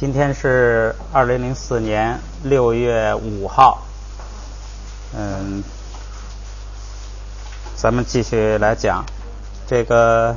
今天是2004年6月5号，咱们继续来讲这个，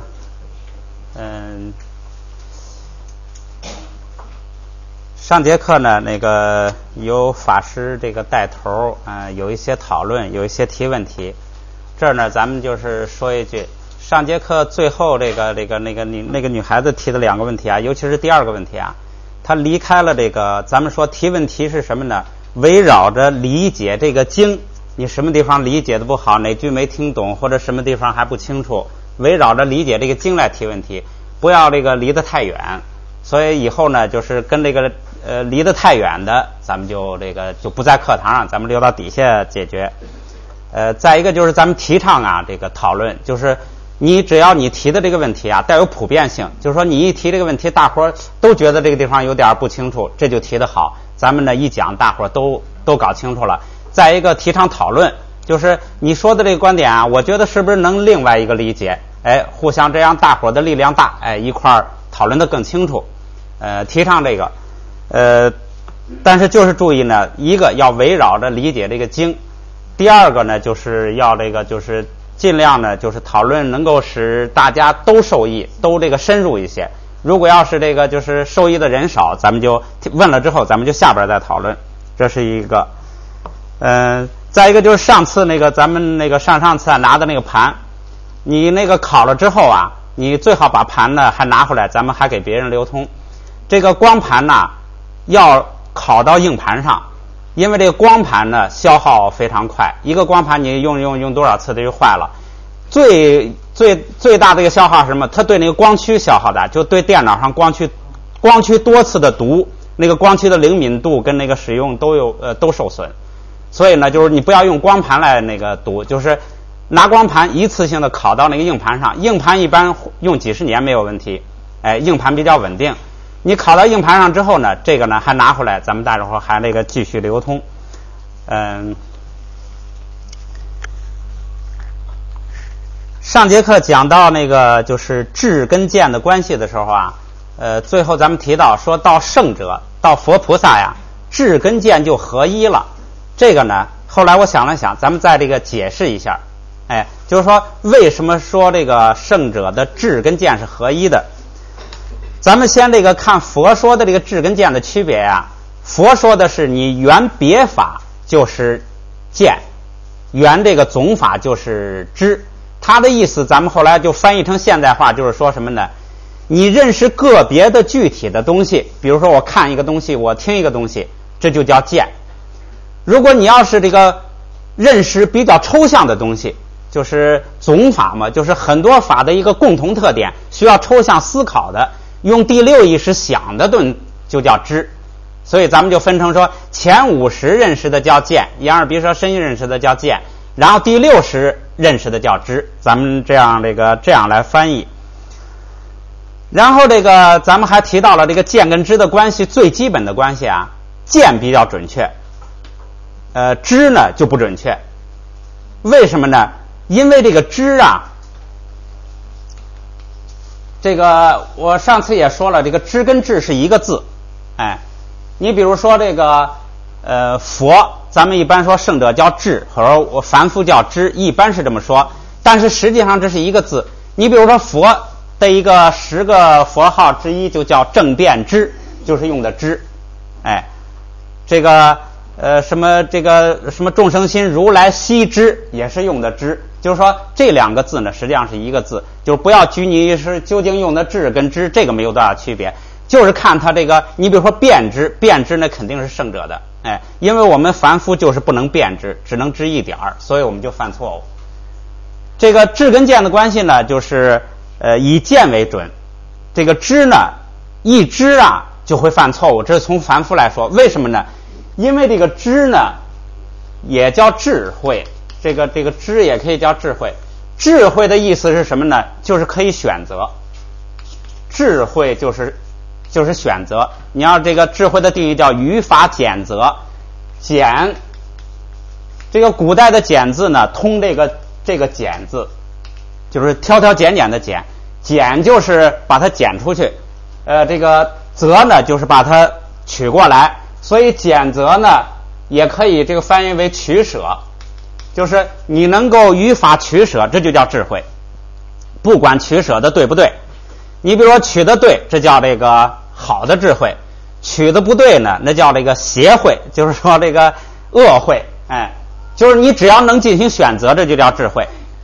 上节课呢，那个由法师这个带头，有一些讨论，有一些提问题。这儿呢，咱们就是说一句，上节课最后那个女孩子提的两个问题啊，尤其是第二个问题啊，她离开了这个，咱们说提问题是什么呢？围绕着理解这个经，你什么地方理解的不好，哪句没听懂，或者什么地方还不清楚，围绕着理解这个经来提问题，不要这个离得太远。所以以后呢，就是跟这个离得太远的，咱们就不在课堂上，咱们留到底下解决。再一个就是咱们提倡啊，这个讨论，就是只要你提的这个问题啊带有普遍性，就是说你一提这个问题，大伙儿都觉得这个地方有点不清楚，这就提得好。咱们呢一讲，大伙儿都搞清楚了。再一个提倡讨论，就是你说的这个观点啊，我觉得是不是能另外一个理解？互相这样，大伙儿的力量大，一块儿讨论得更清楚。提倡这个，但是就是注意呢，一个要围绕着理解这个经。第二个呢，就是要就是尽量呢，就是讨论能够使大家都受益，都深入一些。如果要是就是受益的人少，咱们就问了之后，咱们就下边再讨论。这是一个。再一个就是上次咱们上次拿的那个盘，你考了之后啊，你最好把盘呢还拿回来，咱们还给别人流通。这个光盘呢要拷到硬盘上。因为这个光盘呢消耗非常快，一个光盘你用多少次它就坏了。最大的一个消耗是什么？它对那个光驱消耗大，就对电脑上光驱多次的读，那个光驱的灵敏度跟使用都受损。所以呢，就是你不要用光盘来读，就是拿光盘一次性的拷到那个硬盘上。硬盘一般用几十年没有问题，硬盘比较稳定。你拷到硬盘上之后呢，这个呢还拿回来，咱们大伙还继续流通。上节课讲到就是智跟见的关系的时候啊，最后咱们提到说到圣者，到佛菩萨呀，智跟见就合一了。这个呢，后来我想了想，咱们再解释一下。就是说为什么说圣者的智跟见是合一的？咱们先看佛说的智跟见的区别呀。佛说的是你缘别法就是见，缘总法就是知。他的意思咱们后来就翻译成现代化，就是说什么呢？你认识个别的具体的东西，比如说我看一个东西，我听一个东西，这就叫见。如果你要是认识比较抽象的东西，就是总法嘛，就是很多法的一个共同特点，需要抽象思考的，用第六意识想的就叫知。所以咱们就分成说，前50认识的叫见，眼耳鼻舌身意认识的叫见，然后第60认识的叫知。咱们这样来翻译。然后咱们还提到了见跟知的关系，最基本的关系啊，见比较准确，知呢就不准确。为什么呢？因为知啊，我上次也说了，知跟智是一个字。你比如说佛，咱们一般说圣者叫智，或者我凡夫叫知，一般是这么说，但是实际上这是一个字。你比如说佛的10个佛号之一就叫正遍知，就是用的知。什么众生心如来悉知，也是用的知。就是说这两个字呢实际上是一个字，就是不要拘泥是究竟用的智跟知，这个没有多大区别，就是看它你比如说辨知呢肯定是圣者的。因为我们凡夫就是不能辨知，只能知一点儿，所以我们就犯错误。智跟见的关系呢，就是以见为准。知呢一知啊就会犯错误，这是从凡夫来说。为什么呢？因为知呢也叫智慧，知也可以叫智慧。智慧的意思是什么呢？就是可以选择。智慧就是选择。你要智慧的定义叫于法简择。简，古代的简字呢通简字，就是挑挑拣拣的拣，拣就是把它剪出去。 择呢就是把它取过来，所以拣择呢也可以这个翻译为取舍，就是你能够与法取舍，这就叫智慧。不管取舍的对不对，你比如说取的对，这叫这个好的智慧；取的不对呢，那叫这个邪慧，就是说这个恶慧。就是你只要能进行选择，这就叫智慧。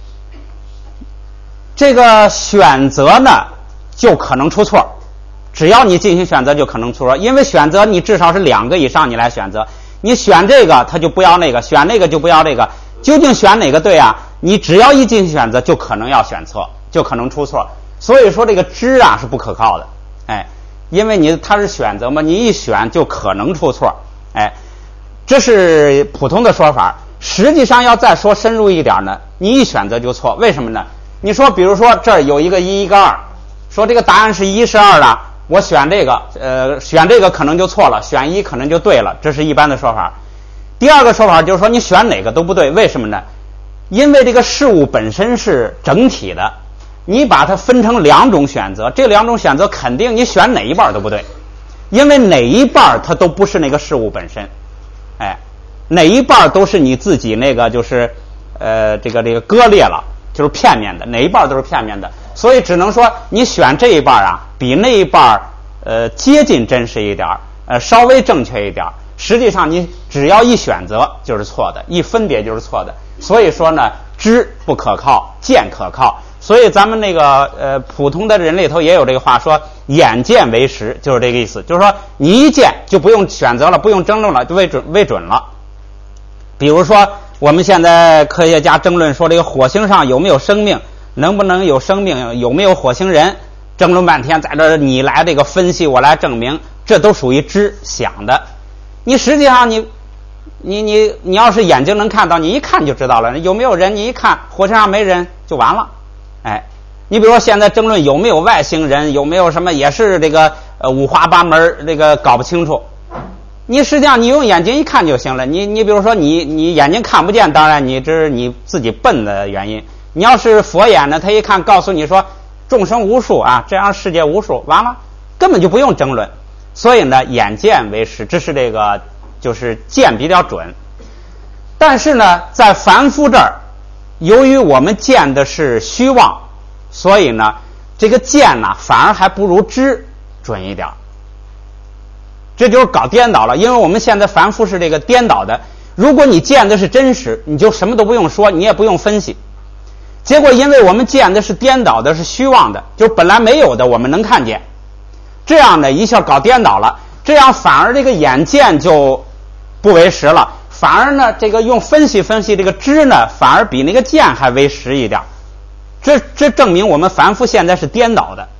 这个选择呢就可能出错，只要你进行选择就可能出错，因为选择你至少是2个以上你来选择，你选这个他就不要那个，选那个就不要这个，究竟选哪个对啊？你只要一进行选择就可能要选错，就可能出错。所以说这个知啊是不可靠的，因为它是选择嘛，你一选就可能出错，这是普通的说法。实际上要再说深入一点呢，你一选择就错，为什么呢？你说比如说这儿有一个1一个2，说这个答案是1是2的，我选这个选这个可能就错了，选1可能就对了，这是一般的说法。第二个说法就是说你选哪个都不对，为什么呢？因为这个事物本身是整体的，你把它分成2种选择，这2种选择肯定你选哪一半都不对，因为哪一半它都不是那个事物本身，哪一半都是你自己那个就是这个割裂了，就是片面的，哪一半都是片面的，所以只能说你选这一半啊比那一半接近真实一点，稍微正确一点，实际上你只要一选择就是错的，一分别就是错的。所以说呢，知不可靠，见可靠。所以咱们那个普通的人里头也有这个话说，眼见为实，就是这个意思，就是说你一见就不用选择了，不用争论了，就为准了。比如说我们现在科学家争论说这个火星上有没有生命，能不能有生命，有没有火星人，争论半天，在这你来这个分析，我来证明，这都属于知想的。你实际上你要是眼睛能看到，你一看就知道了，有没有人，你一看火星上没人就完了。你比如说现在争论有没有外星人，有没有什么，也是这个五花八门，这个搞不清楚。你实际上你用眼睛一看就行了，你比如说你眼睛看不见，当然这是你自己笨的原因。你要是佛眼呢，他一看告诉你说众生无数啊，这样世界无数，完了根本就不用争论。所以呢，眼见为实，这是这个就是见比较准。但是呢，在凡夫这儿，由于我们见的是虚妄，所以呢这个见呢反而还不如知准一点，这就是搞颠倒了。因为我们现在凡夫是这个颠倒的，如果你见的是真实，你就什么都不用说，你也不用分析。结果因为我们见的是颠倒的，是虚妄的，就是本来没有的我们能看见，这样呢一下搞颠倒了，这样反而这个眼见就不为实了，反而呢这个用分析这个知呢反而比那个见还为实一点。这证明我们凡夫现在是颠倒的。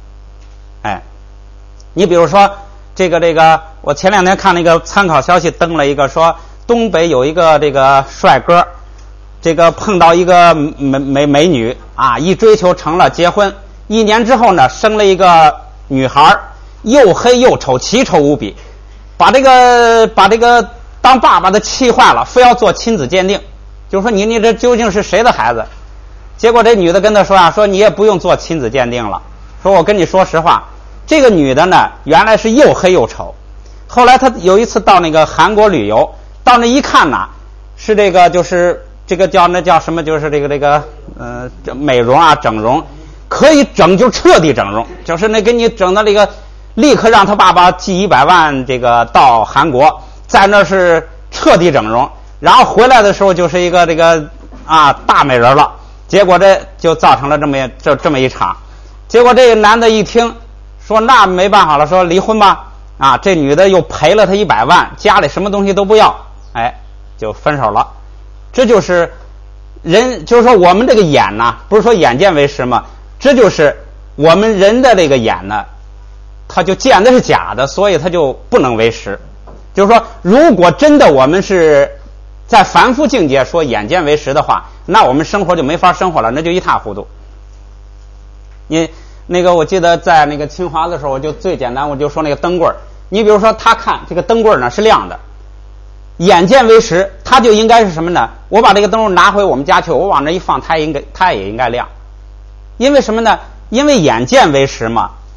你比如说这个我前2天看那个参考消息登了一个说东北有一个这个帅哥，这个碰到一个美女啊，一追求成了，结婚1年之后呢生了一个女孩，又黑又丑，奇丑无比，把这个当爸爸的气坏了，非要做亲子鉴定，就是说你这究竟是谁的孩子。结果这女的跟他说说你也不用做亲子鉴定了，说我跟你说实话，这个女的呢原来是又黑又丑，后来她有一次到那个韩国旅游，到那一看呢是这个就是这个叫什么，就是这个美容啊整容，可以整就彻底整容，就是那给你整的这个立刻让他爸爸寄100万这个到韩国，在那是彻底整容，然后回来的时候就是一个这个大美人了。结果这就造成了这么一场。结果这个男的一听说那没办法了，说离婚吧。这女的又赔了他100万，家里什么东西都不要，就分手了。这就是人，就是说我们这个眼呢，不是说眼见为实吗？这就是我们人的这个眼呢，他就见的是假的，所以他就不能为实。就是说如果真的我们是在凡夫境界说眼见为实的话，那我们生活就没法生活了，那就一塌糊涂。你那个我记得在那个清华的时候，我就最简单，我就说那个灯棍，你比如说他看这个灯棍呢是亮的，眼见为实，他就应该是什么呢？我把这个灯棍拿回我们家去，我往那一放，它也应该亮。因为什么呢？因为眼见为实嘛，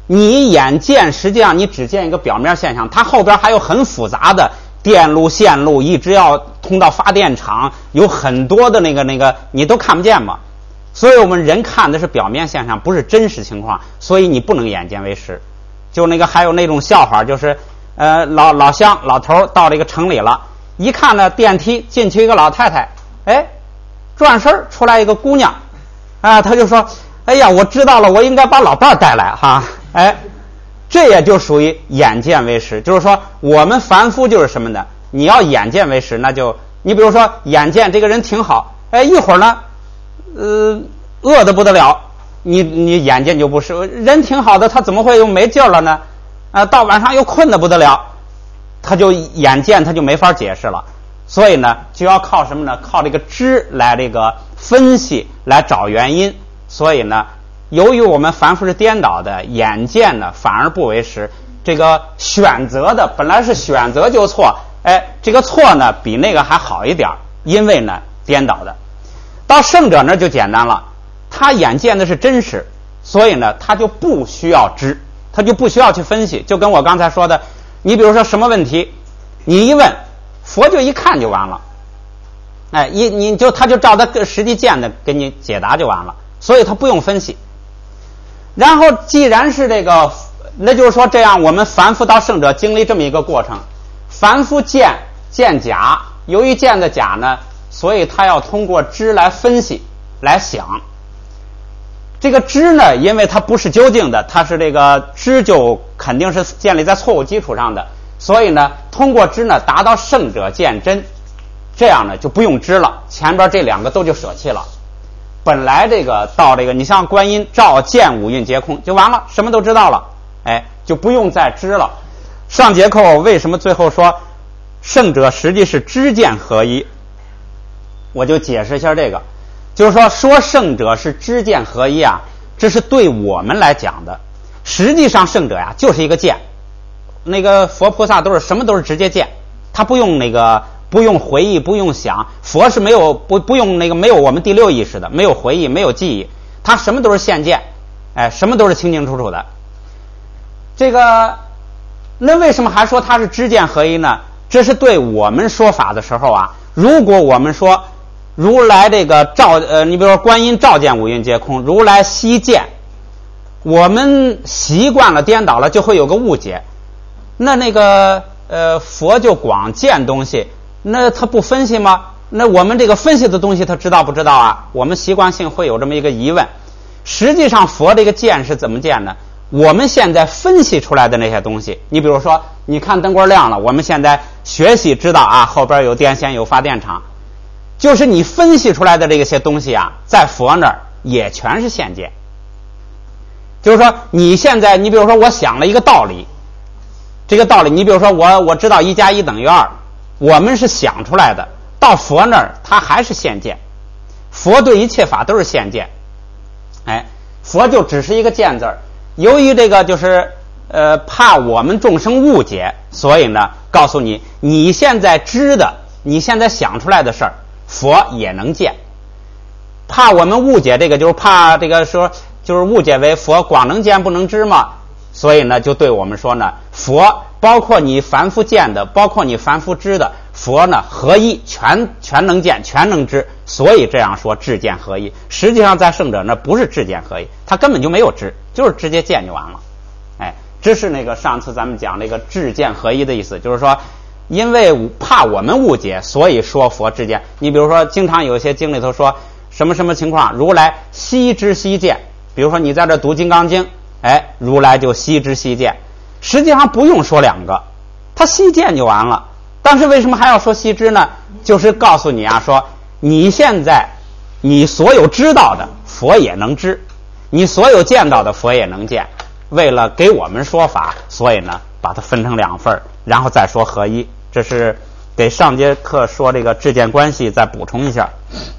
你眼见实际上你只见一个表面现象，它后边还有很复杂的电路线路，一直要通到发电厂，有很多的那个你都看不见嘛。所以我们人看的是表面现象，不是真实情况，所以你不能眼见为实。就还有那种笑话，就是老乡老头到这个城里了，一看呢电梯进去一个老太太，转身出来一个姑娘啊，他就说哎呀，我知道了，我应该把老伴带来哈。这也就属于眼见为实。就是说我们凡夫就是什么呢？你要眼见为实，那就你比如说眼见这个人挺好，一会儿呢饿得不得了，你眼见就不是，人挺好的，他怎么会又没劲儿了呢？到晚上又困得不得了，他就眼见他就没法解释了。所以呢就要靠什么呢？靠这个知来这个分析来找原因。所以呢由于我们凡夫是颠倒的，眼见呢反而不为实，这个选择的本来是选择就错，这个错呢比那个还好一点，因为呢颠倒的。到圣者那就简单了，他眼见的是真实，所以呢他就不需要知，他就不需要去分析。就跟我刚才说的，你比如说什么问题，你一问佛就一看就完了，他就照他实际见的给你解答就完了，所以他不用分析。然后既然是这个，那就是说这样我们凡夫到圣者经历这么一个过程，凡夫见假，由于见的假呢，所以他要通过知来分析来想。这个知呢因为它不是究竟的，它是这个知就肯定是建立在错误基础上的，所以呢通过知呢达到圣者见真，这样呢就不用知了，前边这两个都就舍弃了。本来这个到这个你像观音照见五蕴皆空就完了，什么都知道了，就不用再知了。上节课为什么最后说圣者实际是知见合一，我就解释一下这个。就是说圣者是知见合一啊，这是对我们来讲的。实际上圣者呀就是一个见，那个佛菩萨都是什么都是直接见，他不用不用回忆，不用想。佛是没有不用没有我们第六意识的，没有回忆，没有记忆，他什么都是现见，什么都是清清楚楚的。这个那为什么还说他是知见合一呢？这是对我们说法的时候啊，如果我们说如来这个你比如说观音照见五蕴皆空，如来悉见，我们习惯了颠倒了，就会有个误解。那个佛就光见东西，那他不分析吗？那我们这个分析的东西他知道不知道啊？我们习惯性会有这么一个疑问。实际上佛这个见是怎么见呢？我们现在分析出来的那些东西，你比如说你看灯光亮了，我们现在学习知道啊后边有电线有发电厂，就是你分析出来的这些东西啊，在佛那儿也全是现见。就是说你现在你比如说我想了一个道理，这个道理你比如说我知道1加1等于2，我们是想出来的，到佛那儿它还是现见。佛对一切法都是现见，佛就只是一个见字儿。由于这个就是怕我们众生误解，所以呢告诉你，你现在知的你现在想出来的事儿佛也能见。怕我们误解这个，就是怕这个说就是误解为佛光能见不能知嘛，所以呢就对我们说呢，佛包括你凡夫见的，包括你凡夫知的，佛呢合一，全能见，全能知，所以这样说智见合一。实际上在圣者那不是智见合一，他根本就没有知，就是直接见就完了。这是那个上次咱们讲那个智见合一的意思，就是说因为怕我们误解，所以说佛智见。你比如说经常有一些经里头说什么什么情况，如来悉知悉见，比如说你在这读金刚经，如来就悉知悉见。实际上不用说两个，他悉见就完了。但是为什么还要说悉知呢？就是告诉你啊，说你现在你所有知道的佛也能知，你所有见到的佛也能见。为了给我们说法，所以呢把它分成两份，然后再说合一。这是给上节课说这个智见关系再补充一下。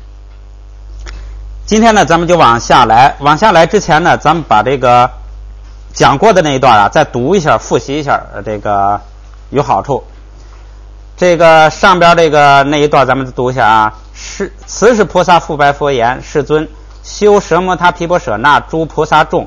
今天呢咱们就往下来之前呢，咱们把这个讲过的那一段啊再读一下，复习一下，这个有好处。这个上边这个那一段咱们读一下啊。慈氏菩萨复白佛言：世尊，修舍摩他毗婆舍那诸菩萨众，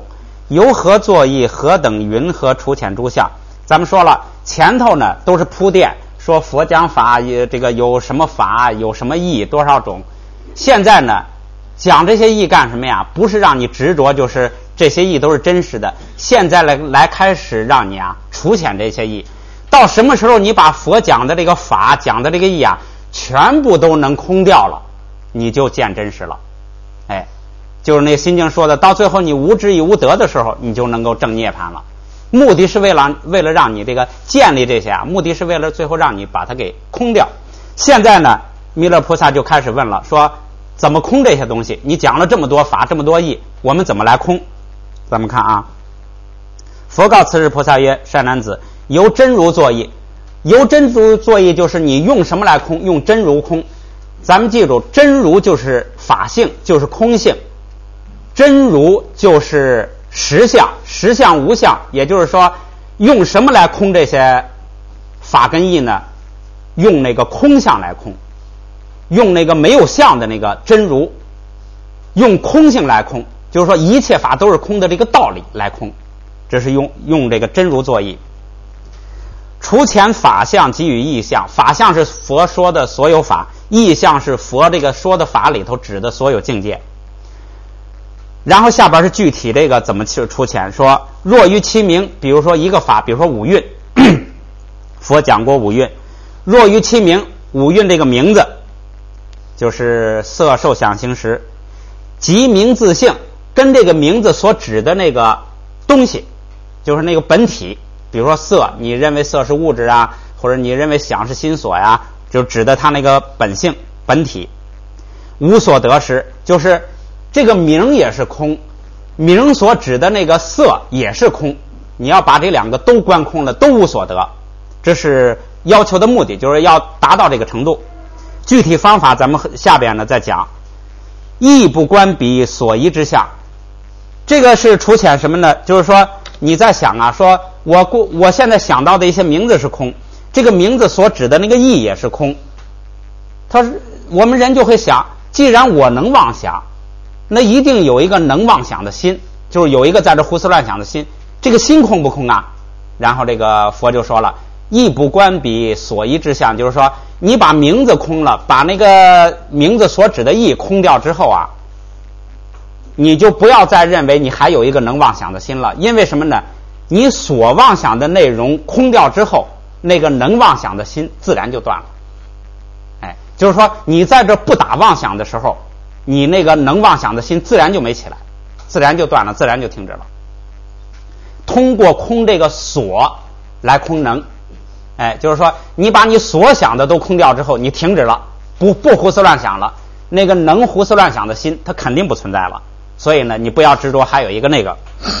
由何作意？何等云何除遣诸相？咱们说了，前头呢都是铺垫，说佛讲法这个有什么法，有什么义，多少种。现在呢讲这些义干什么呀？不是让你执着，就是这些义都是真实的。现在来开始让你除遣这些义。到什么时候你把佛讲的这个法，讲的这个义全部都能空掉了，你就见真实了。哎，就是那心经说的，到最后你无智亦无得的时候，你就能够证涅槃了。目的是为了让你这个建立这些目的是为了最后让你把它给空掉。现在呢弥勒菩萨就开始问了，说怎么空这些东西？你讲了这么多法，这么多义，我们怎么来空？咱们看佛告此日菩萨曰：善男子，由真如作意。由真如作意就是你用什么来空？用真如空。咱们记住，真如就是法性，就是空性。真如就是实相，实相无相，也就是说用什么来空这些法跟义呢？用那个空相来空，用那个没有相的那个真如，用空性来空，就是说一切法都是空的这个道理来空，这是用这个真如作意。除遣法相给予义相，法相是佛说的所有法，义相是佛这个说的法里头指的所有境界。然后下边是具体这个怎么去出遣，说若于其名，比如说一个法，比如说五蕴，佛讲过五蕴，若于其名，五蕴这个名字就是色受想行识，即名自性，跟这个名字所指的那个东西，就是那个本体，比如说色，你认为色是物质或者你认为想是心所就指的它那个本性本体。无所得时，就是这个名也是空，名所指的那个色也是空，你要把这两个都观空了，都无所得，这是要求的目的，就是要达到这个程度。具体方法咱们下边呢再讲。亦不观彼所依之相，这个是除遣什么呢？就是说你在想说我现在想到的一些名字是空，这个名字所指的那个意也是空。我们人就会想，既然我能妄想，那一定有一个能妄想的心，就是有一个在这胡思乱想的心，这个心空不空然后这个佛就说了，亦不观彼所依之相，就是说你把名字空了，把那个名字所指的意空掉之后你就不要再认为你还有一个能妄想的心了。因为什么呢？你所妄想的内容空掉之后，那个能妄想的心自然就断了。就是说你在这不打妄想的时候，你那个能妄想的心自然就没起来，自然就断了，自然就停止了。通过空这个所来空能，就是说你把你所想的都空掉之后，你停止了，不胡思乱想了，那个能胡思乱想的心它肯定不存在了。所以呢你不要执着还有一个那个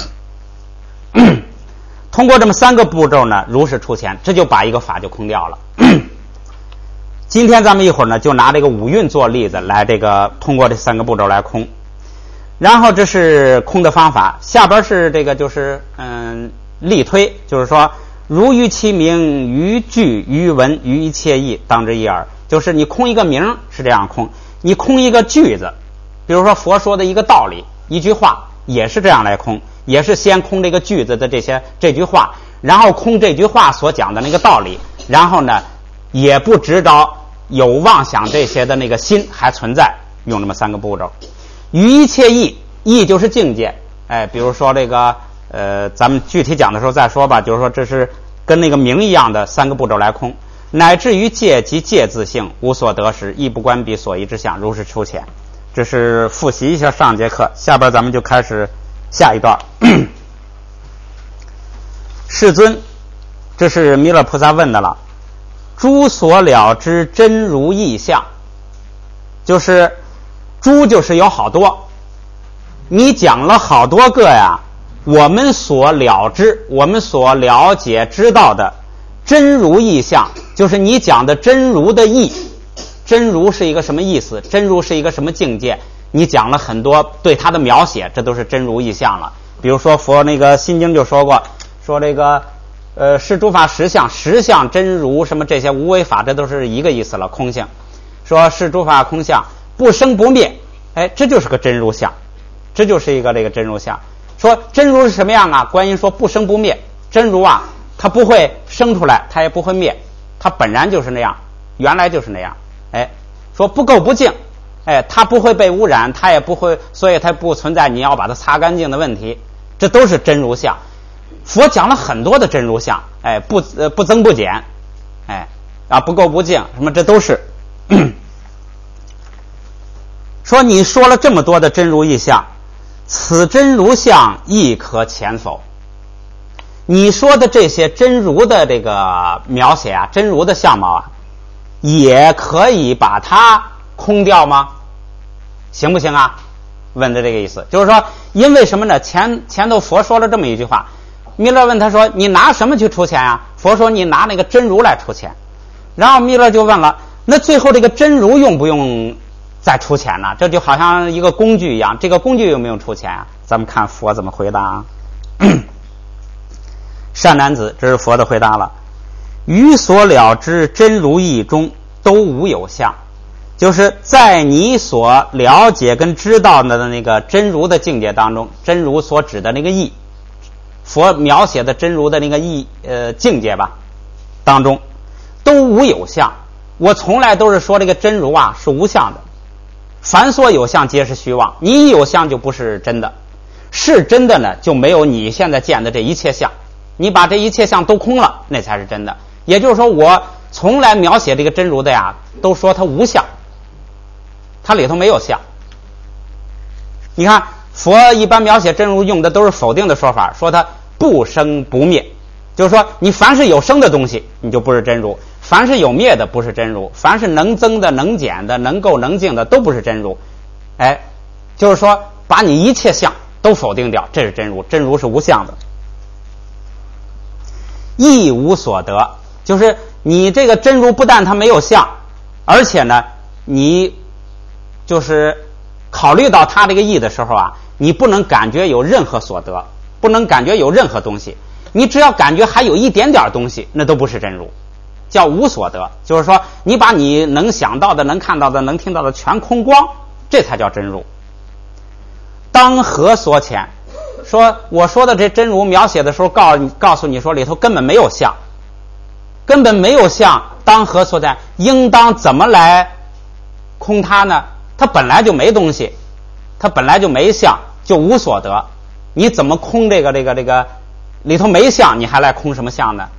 通过这么三个步骤呢，如是出遣，这就把一个法就空掉了今天咱们一会儿呢就拿这个五蕴做例子来这个通过这三个步骤来空。然后这是空的方法，下边是这个就是例推，就是说如于其名，于句，于文，于一切义，当之一耳。就是你空一个名是这样空，你空一个句子，比如说佛说的一个道理一句话也是这样来空，也是先空这个句子的这句话，然后空这句话所讲的那个道理，然后呢也不执着有妄想这些的那个心还存在，用这么三个步骤。于一切义，义就是境界，比如说这个咱们具体讲的时候再说吧，就是说这是跟那个名一样的三个步骤来空。乃至于戒及戒自性，无所得时，亦不观彼所依之相，如是出遣。这是复习一下上节课，下边咱们就开始下一段世尊，这是弥勒菩萨问的了，诸所了知真如意相，就是诸就是有好多，你讲了好多个我们所了知，我们所了解知道的真如意相，就是你讲的真如的意。真如是一个什么意思？真如是一个什么境界？你讲了很多对它的描写，这都是真如意相了。比如说佛那个心经就说过，说这个是诸法实相，实相真如什么这些无为法，这都是一个意思了，空性。说是诸法空相，不生不灭，这就是个真如相，这就是一个这个真如相。 说真如是什么样啊？观音说不生不灭，真如啊，它不会生出来，它也不会灭，它本然就是那样，原来就是那样。哎，说不垢不净，哎，它不会被污染，它也不会，所以它不存在你要把它擦干净的问题，这都是真如相。佛讲了很多的真如相，哎，不增不减，哎啊，不垢不净，什么这都是。说你说了这么多的真如意象，此真如相亦可遣否？你说的这些真如的这个描写啊，真如的相貌啊，也可以把它空掉吗？行不行啊？问的这个意思就是说，因为什么呢？前头佛说了这么一句话，弥勒问他说：“你拿什么去出钱啊？”佛说：“你拿那个真如来出钱。”然后弥勒就问了：“那最后这个真如用不用再出钱呢？这就好像一个工具一样，这个工具用不用出钱啊？”咱们看佛怎么回答啊。善男子，这是佛的回答了。于所了知真如义中都无有相，就是在你所了解跟知道的那个真如的境界当中，真如所指的那个义，佛描写的真如的那个义境界吧当中都无有相。我从来都是说这个真如啊是无相的，凡所有相皆是虚妄，你一有相就不是真的，是真的呢就没有你现在见的这一切相，你把这一切相都空了，那才是真的。也就是说，我从来描写这个真如的呀，都说它无相，它里头没有相。你看佛一般描写真如用的都是否定的说法，说它不生不灭，就是说你凡是有生的东西你就不是真如，凡是有灭的不是真如，凡是能增的能减的能垢能净的都不是真如。哎，就是说把你一切相都否定掉，这是真如，真如是无相的。亦无所得，就是你这个真如不但它没有相，而且呢你就是考虑到它这个义的时候啊，你不能感觉有任何所得，不能感觉有任何东西，你只要感觉还有一点点东西，那都不是真如，叫无所得。就是说你把你能想到的能看到的能听到的全空光，这才叫真如。当何所遣？说我说的这真如描写的时候告诉你说里头根本没有相，根本没有相，当何所在？应当怎么来空它呢？它本来就没东西，它本来就没相，就无所得，你怎么空这个里头没相，你还来空什么相呢？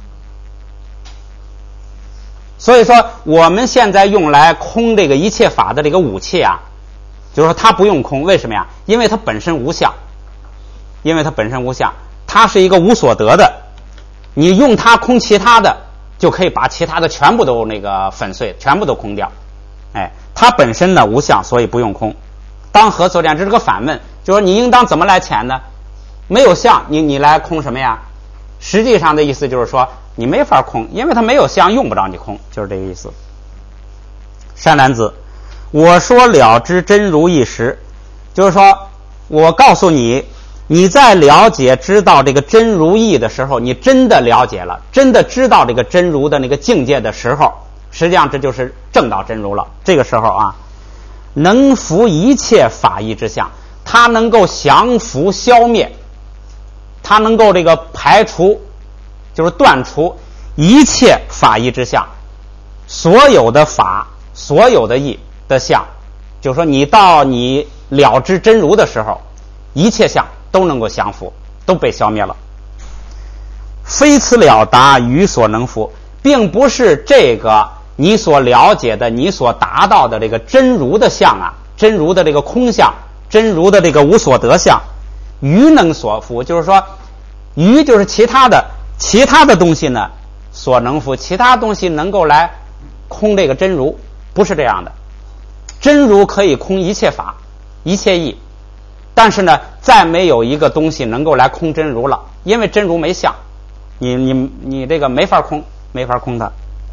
所以说我们现在用来空这个一切法的这个武器啊，就是说它不用空，为什么呀？因为它本身无相，因为它本身无相，它是一个无所得的，你用它空其他的，就可以把其他的全部都那个粉碎，全部都空掉。哎，它本身呢无相，所以不用空。当何所遣？这是个反问，就是你应当怎么来遣呢？没有相，你来空什么呀？实际上的意思就是说你没法空，因为它没有相，用不着你空，就是这个意思。善男子，我说了知真如一时，就是说我告诉你，你在了解知道这个真如义的时候，你真的了解了，真的知道这个真如的那个境界的时候，实际上这就是正道真如了。这个时候啊，能伏一切法义之相，它能够降伏消灭，它能够这个排除，就是断除一切法义之相，所有的法，所有的义的相，就是说你到你了知真如的时候，一切相都能够降伏，都被消灭了。非此了达于所能伏，并不是这个你所了解的你所达到的这个真如的相啊，真如的这个空相，真如的这个无所得相，于能所伏，就是说于就是其他的东西呢所能伏，其他东西能够来空这个真如，不是这样的。真如可以空一切法一切义，但是呢再没有一个东西能够来空真如了，因为真如没相，你这个没法空它。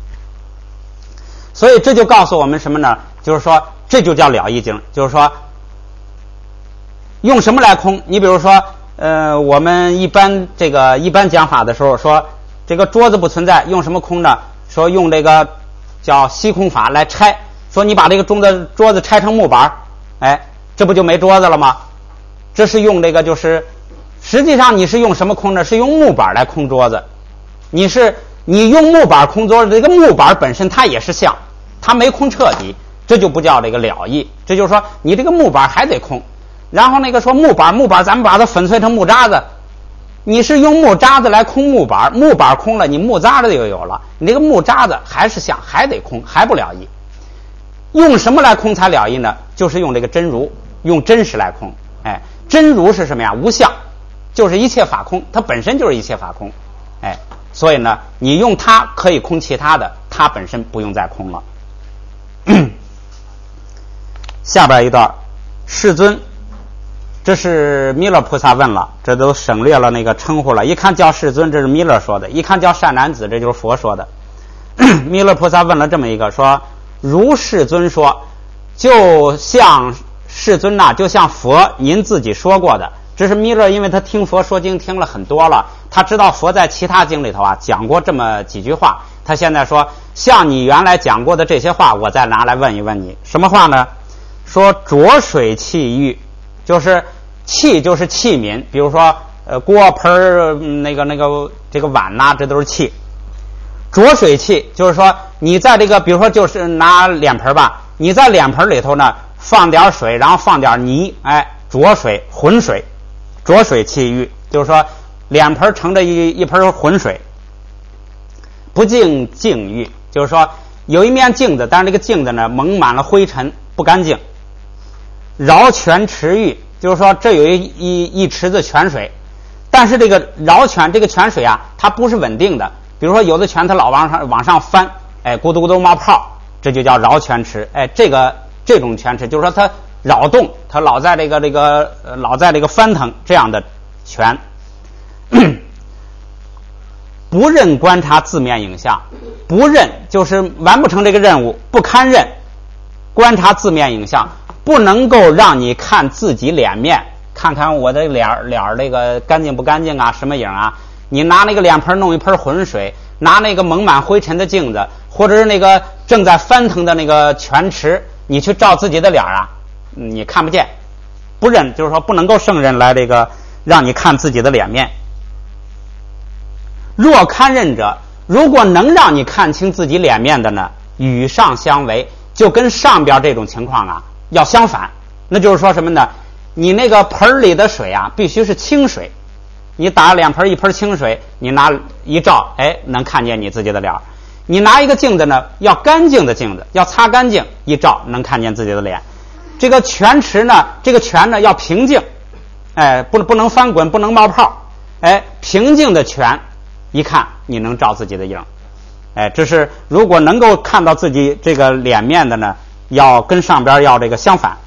所以这就告诉我们什么呢？就是说这就叫了义经，就是说用什么来空？你比如说我们一般讲法的时候说这个桌子不存在，用什么空呢？说用这个叫虚空法来拆，说你把这个桌子拆成木板，哎，这不就没桌子了吗？这是用这个就是实际上你是用什么空呢？是用木板来空桌子。你用木板空桌子，这个木板本身它也是相，它没空彻底，这就不叫这个了义。这就是说你这个木板还得空。然后那个说木板咱们把它粉碎成木渣子，你是用木渣子来空木板，木板空了，你木渣子就有了，你这个木渣子还是相，还得空，还不了义。用什么来空才了义呢？就是用这个真如，用真实来空。真如是什么呀？无相，就是一切法空，它本身就是一切法空。所以呢，你用它可以空其他的，它本身不用再空了。下边一段，世尊，这是弥勒菩萨问了，这都省略了那个称呼了。一看叫世尊，这是弥勒说的；一看叫善男子，这就是佛说的。弥勒菩萨问了这么一个，说如世尊说，就像世尊呐，就像佛您自己说过的。这是弥勒，因为他听佛说经听了很多了，他知道佛在其他经里头讲过这么几句话，他现在说像你原来讲过的这些话，我再拿来问一问你。什么话呢？说浊水器喻，就是器就是器皿，比如说锅盆那个这个碗呐，这都是器。浊水器就是说你在这个比如说就是拿脸盆吧，你在脸盆里头呢放点水，然后放点泥，浊水浑水，浊水器喻，就是说脸盆盛着一盆浑水。不净净喻，就是说有一面镜子，但是这个镜子呢蒙满了灰尘，不干净。饶泉池喻，就是说这有一池子泉水，但是这个饶泉这个泉水它不是稳定的，比如说有的泉它老往上翻，咕嘟咕嘟冒泡，这就叫饶泉池。这种泉池就是说它扰动，它老在这个翻腾，这样的泉。不任观察字面影像，不任就是完不成这个任务，不堪任观察字面影像，不能够让你看自己脸面，看看我的脸这个干净不干净什么影你拿那个脸盆弄一盆浑水，拿那个蒙满灰尘的镜子，或者是那个正在翻腾的那个泉池，你去照自己的脸你看不见。不忍就是说不能够胜任来这个让你看自己的脸面。若堪任者，如果能让你看清自己脸面的呢，与上相违，就跟上边这种情况要相反。那就是说什么呢？你那个盆里的水必须是清水，你打脸盆一盆清水，你拿一照，能看见你自己的脸。你拿一个镜子呢，要干净的镜子，要擦干净，一照能看见自己的脸。这个泉池呢，这个泉呢要平静，不能翻滚，不能冒泡，平静的泉，一看你能照自己的影。这是如果能够看到自己这个脸面的呢，要跟上边要这个相反。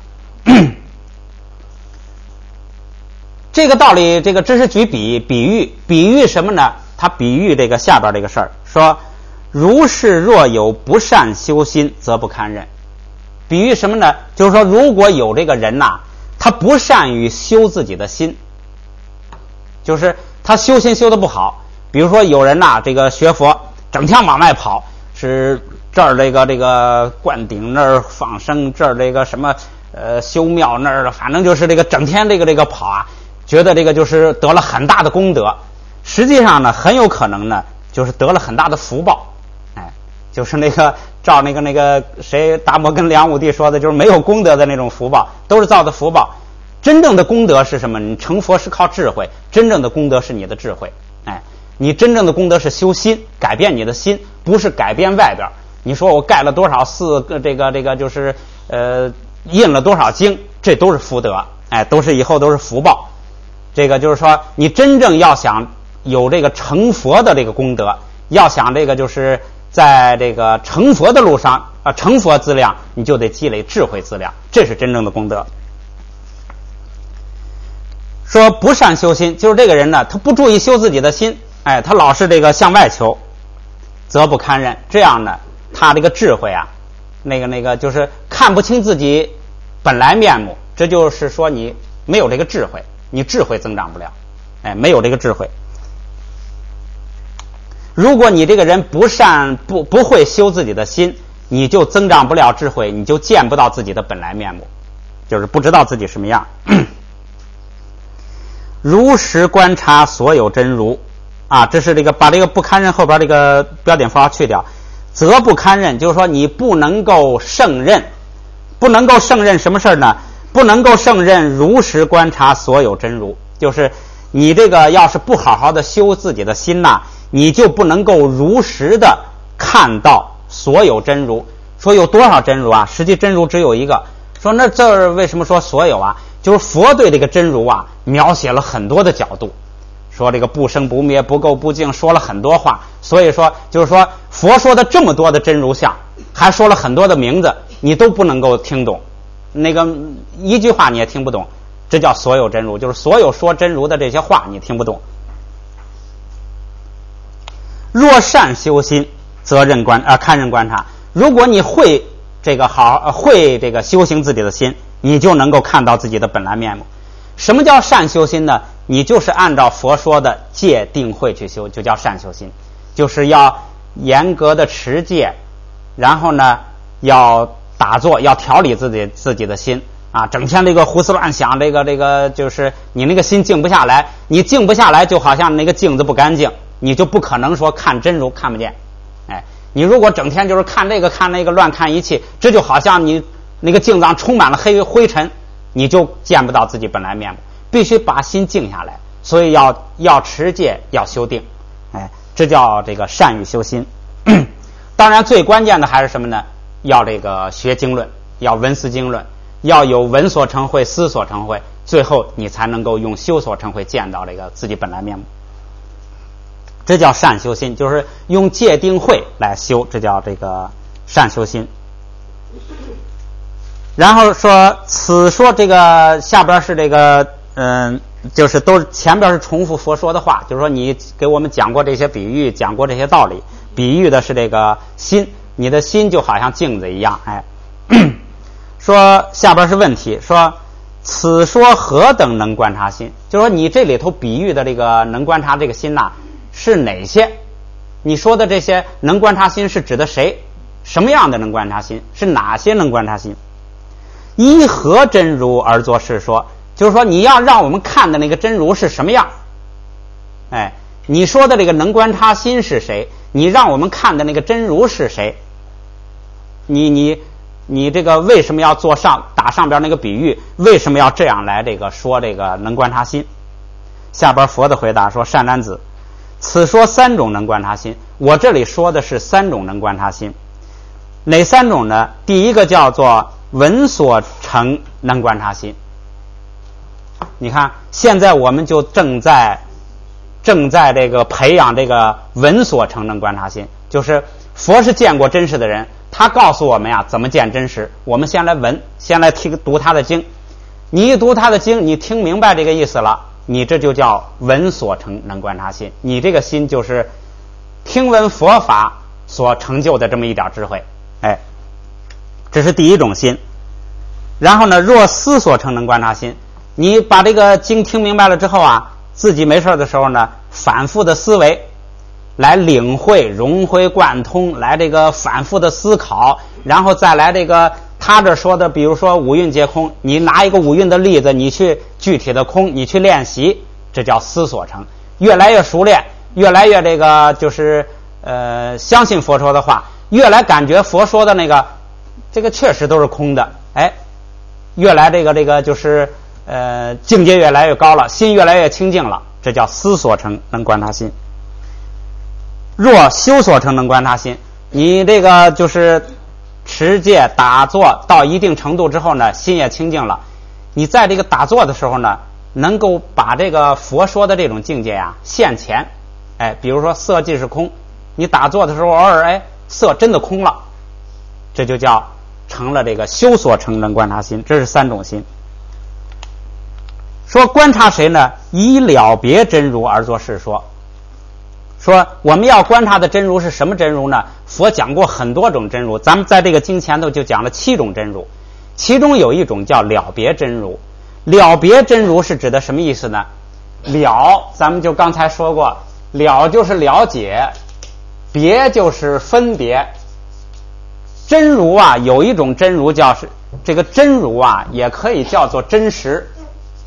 这个道理，这是举比喻什么呢？他比喻这个下边这个事儿，说如是若有不善修心，则不堪任。比喻什么呢？就是说如果有这个人他不善于修自己的心，就是他修心修得不好。比如说有人这个学佛整天往外跑，是这儿这个灌顶，那儿放生，这儿这个什么修庙，那儿反正就是这个整天这个跑觉得这个就是得了很大的功德。实际上呢，很有可能呢就是得了很大的福报。就是那个照那个谁达摩跟梁武帝说的，就是没有功德的那种福报，都是造的福报。真正的功德是什么？你成佛是靠智慧，真正的功德是你的智慧。你真正的功德是修心，改变你的心，不是改变外边。你说我盖了多少寺，这个就是印了多少经，这都是福德，都是以后都是福报。这个就是说，你真正要想有这个成佛的这个功德，要想这个就是在这个成佛的路上成佛资粮，你就得积累智慧资粮，这是真正的功德。说不善修心，就是这个人呢，他不注意修自己的心，他老是这个向外求，则不堪任。这样呢，他这个智慧那个就是看不清自己本来面目，这就是说你没有这个智慧，你智慧增长不了，没有这个智慧。如果你这个人不会修自己的心，你就增长不了智慧，你就见不到自己的本来面目，就是不知道自己什么样。 如实观察所有真如啊，这是这个把这个不堪认后边这个标点符号去掉，则不堪认，就是说你不能够胜任，不能够胜任什么事呢？不能够胜任如实观察所有真如，就是你这个要是不好好的修自己的心呐，你就不能够如实的看到所有真如。说有多少真如啊？实际真如只有一个。说那这为什么说所有啊？就是佛对这个真如啊描写了很多的角度，说这个不生不灭不垢不净，说了很多话。所以说就是说佛说的这么多的真如相，还说了很多的名字，你都不能够听懂，那个一句话你也听不懂，这叫所有真如，就是所有说真如的这些话你听不懂。若善修心，则堪认观察。如果你会这个会这个修行自己的心，你就能够看到自己的本来面目。什么叫善修心呢？你就是按照佛说的戒定慧去修，就叫善修心，就是要严格的持戒，然后呢要打坐，要调理自己的心啊，整天这个胡思乱想，这个就是你那个心静不下来，你静不下来就好像那个镜子不干净，你就不可能说看真如看不见。哎，你如果整天就是看这个看那个乱看一气，这就好像你那个镜子上充满了灰尘，你就见不到自己本来面目。必须把心静下来，所以要持戒，要修定，哎，这叫这个善于修心。当然最关键的还是什么呢？要这个学经论，要闻思经论，要有闻所成慧，思所成慧，最后你才能够用修所成慧见到这个自己本来面目。这叫善修心，就是用戒定慧来修，这叫这个善修心。然后说此说这个下边是这个就是都前边是重复佛说的话，就是说你给我们讲过这些比喻，讲过这些道理，比喻的是这个心，你的心就好像镜子一样。哎，说下边是问题，说此说何等能观察心，就是说你这里头比喻的这个能观察这个心呐，是哪些？你说的这些能观察心是指的谁？什么样的能观察心？是哪些能观察心？依何真如而作是说，就是说你要让我们看的那个真如是什么样。哎，你说的这个能观察心是谁？你让我们看的那个真如是谁？你这个为什么要打上边那个比喻？为什么要这样来这个说这个能观察心？下边佛的回答说：善男子，此说三种能观察心。我这里说的是三种能观察心。哪三种呢？第一个叫做闻所成能观察心。你看现在我们就正在这个培养这个闻所成能观察心，就是佛是见过真实的人，他告诉我们呀怎么见真实。我们先来闻，先来读他的经，你一读他的经，你听明白这个意思了，你这就叫闻所成能观察心，你这个心就是听闻佛法所成就的这么一点智慧。哎，这是第一种心。然后呢，若思所成能观察心，你把这个经听明白了之后啊，自己没事的时候呢，反复的思维，来领会融会贯通，来这个反复的思考，然后再来这个他这说的，比如说五蕴皆空，你拿一个五蕴的例子，你去具体的空，你去练习，这叫思所成。越来越熟练，越来越这个就是相信佛说的话，越来感觉佛说的那个这个确实都是空的，哎，越来这个就是境界越来越高了，心越来越清净了，这叫思所成能观察心。若修所成能观察心，你这个就是持戒打坐到一定程度之后呢，心也清净了，你在这个打坐的时候呢，能够把这个佛说的这种境界啊现前。哎，比如说色即是空，你打坐的时候偶尔色真的空了，这就叫成了这个修所成能观察心。这是三种心。说观察谁呢？以了别真如而作是说。说我们要观察的真如是什么真如呢？佛讲过很多种真如，咱们在这个经前头就讲了7种真如，其中有一种叫了别真如。了别真如是指的什么意思呢？了，咱们就刚才说过，了就是了解，别就是分别。真如啊，有一种真如叫是这个真如啊，也可以叫做真实。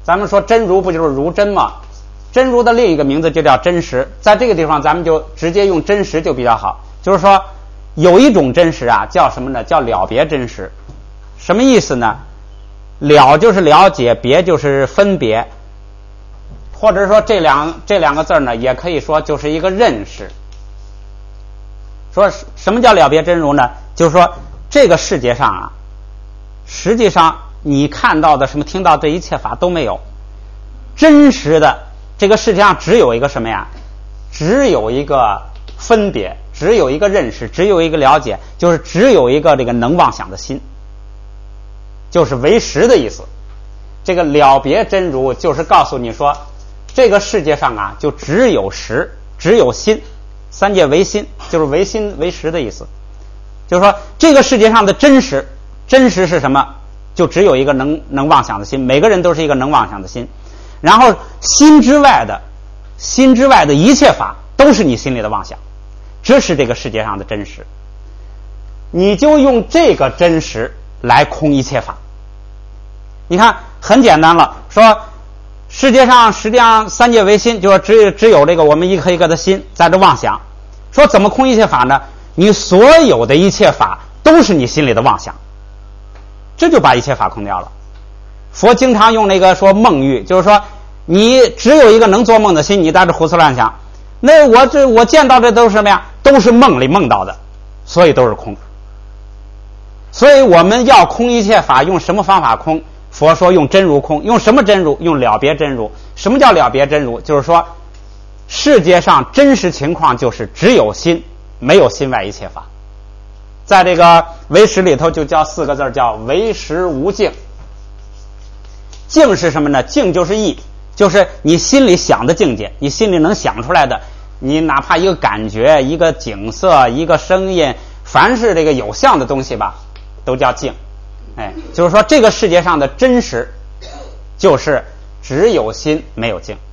咱们说真如不就是如真吗？真如的另一个名字就叫真实，在这个地方咱们就直接用真实就比较好。就是说有一种真实啊，叫什么呢？叫了别真实。什么意思呢？了就是了解，别就是分别，或者说这两个字呢，也可以说就是一个认识。说什么叫了别真如呢？就是说这个世界上啊，实际上你看到的什么听到这一切法都没有，真实的这个世界上只有一个什么呀？只有一个分别，只有一个认识，只有一个了解，就是只有一个这个能妄想的心，就是为实的意思。这个了别真如就是告诉你说，这个世界上啊，就只有实，只有心，三界唯心，就是唯心为实的意思。就是说这个世界上的真实，真实是什么？就只有一个能妄想的心，每个人都是一个能妄想的心。然后心之外的一切法都是你心里的妄想，这是这个世界上的真实。你就用这个真实来空一切法。你看很简单了，说世界上实际上三界唯心，就是只有这个我们一颗一颗的心在这妄想。说怎么空一切法呢？你所有的一切法都是你心里的妄想，这就把一切法空掉了。佛经常用那个说梦欲，就是说你只有一个能做梦的心，你在这胡思乱想，那我见到这都是什么呀？都是梦里梦到的，所以都是空。所以我们要空一切法，用什么方法空？佛说用真如空。用什么真如？用了别真如。什么叫了别真如？就是说世界上真实情况就是只有心，没有心外一切法。在这个唯识里头就叫四个字，叫唯识无境。境是什么呢？境就是意，就是你心里想的境界，你心里能想出来的，你哪怕一个感觉，一个景色，一个声音，凡是这个有相的东西吧，都叫境。就是说这个世界上的真实就是只有心没有境。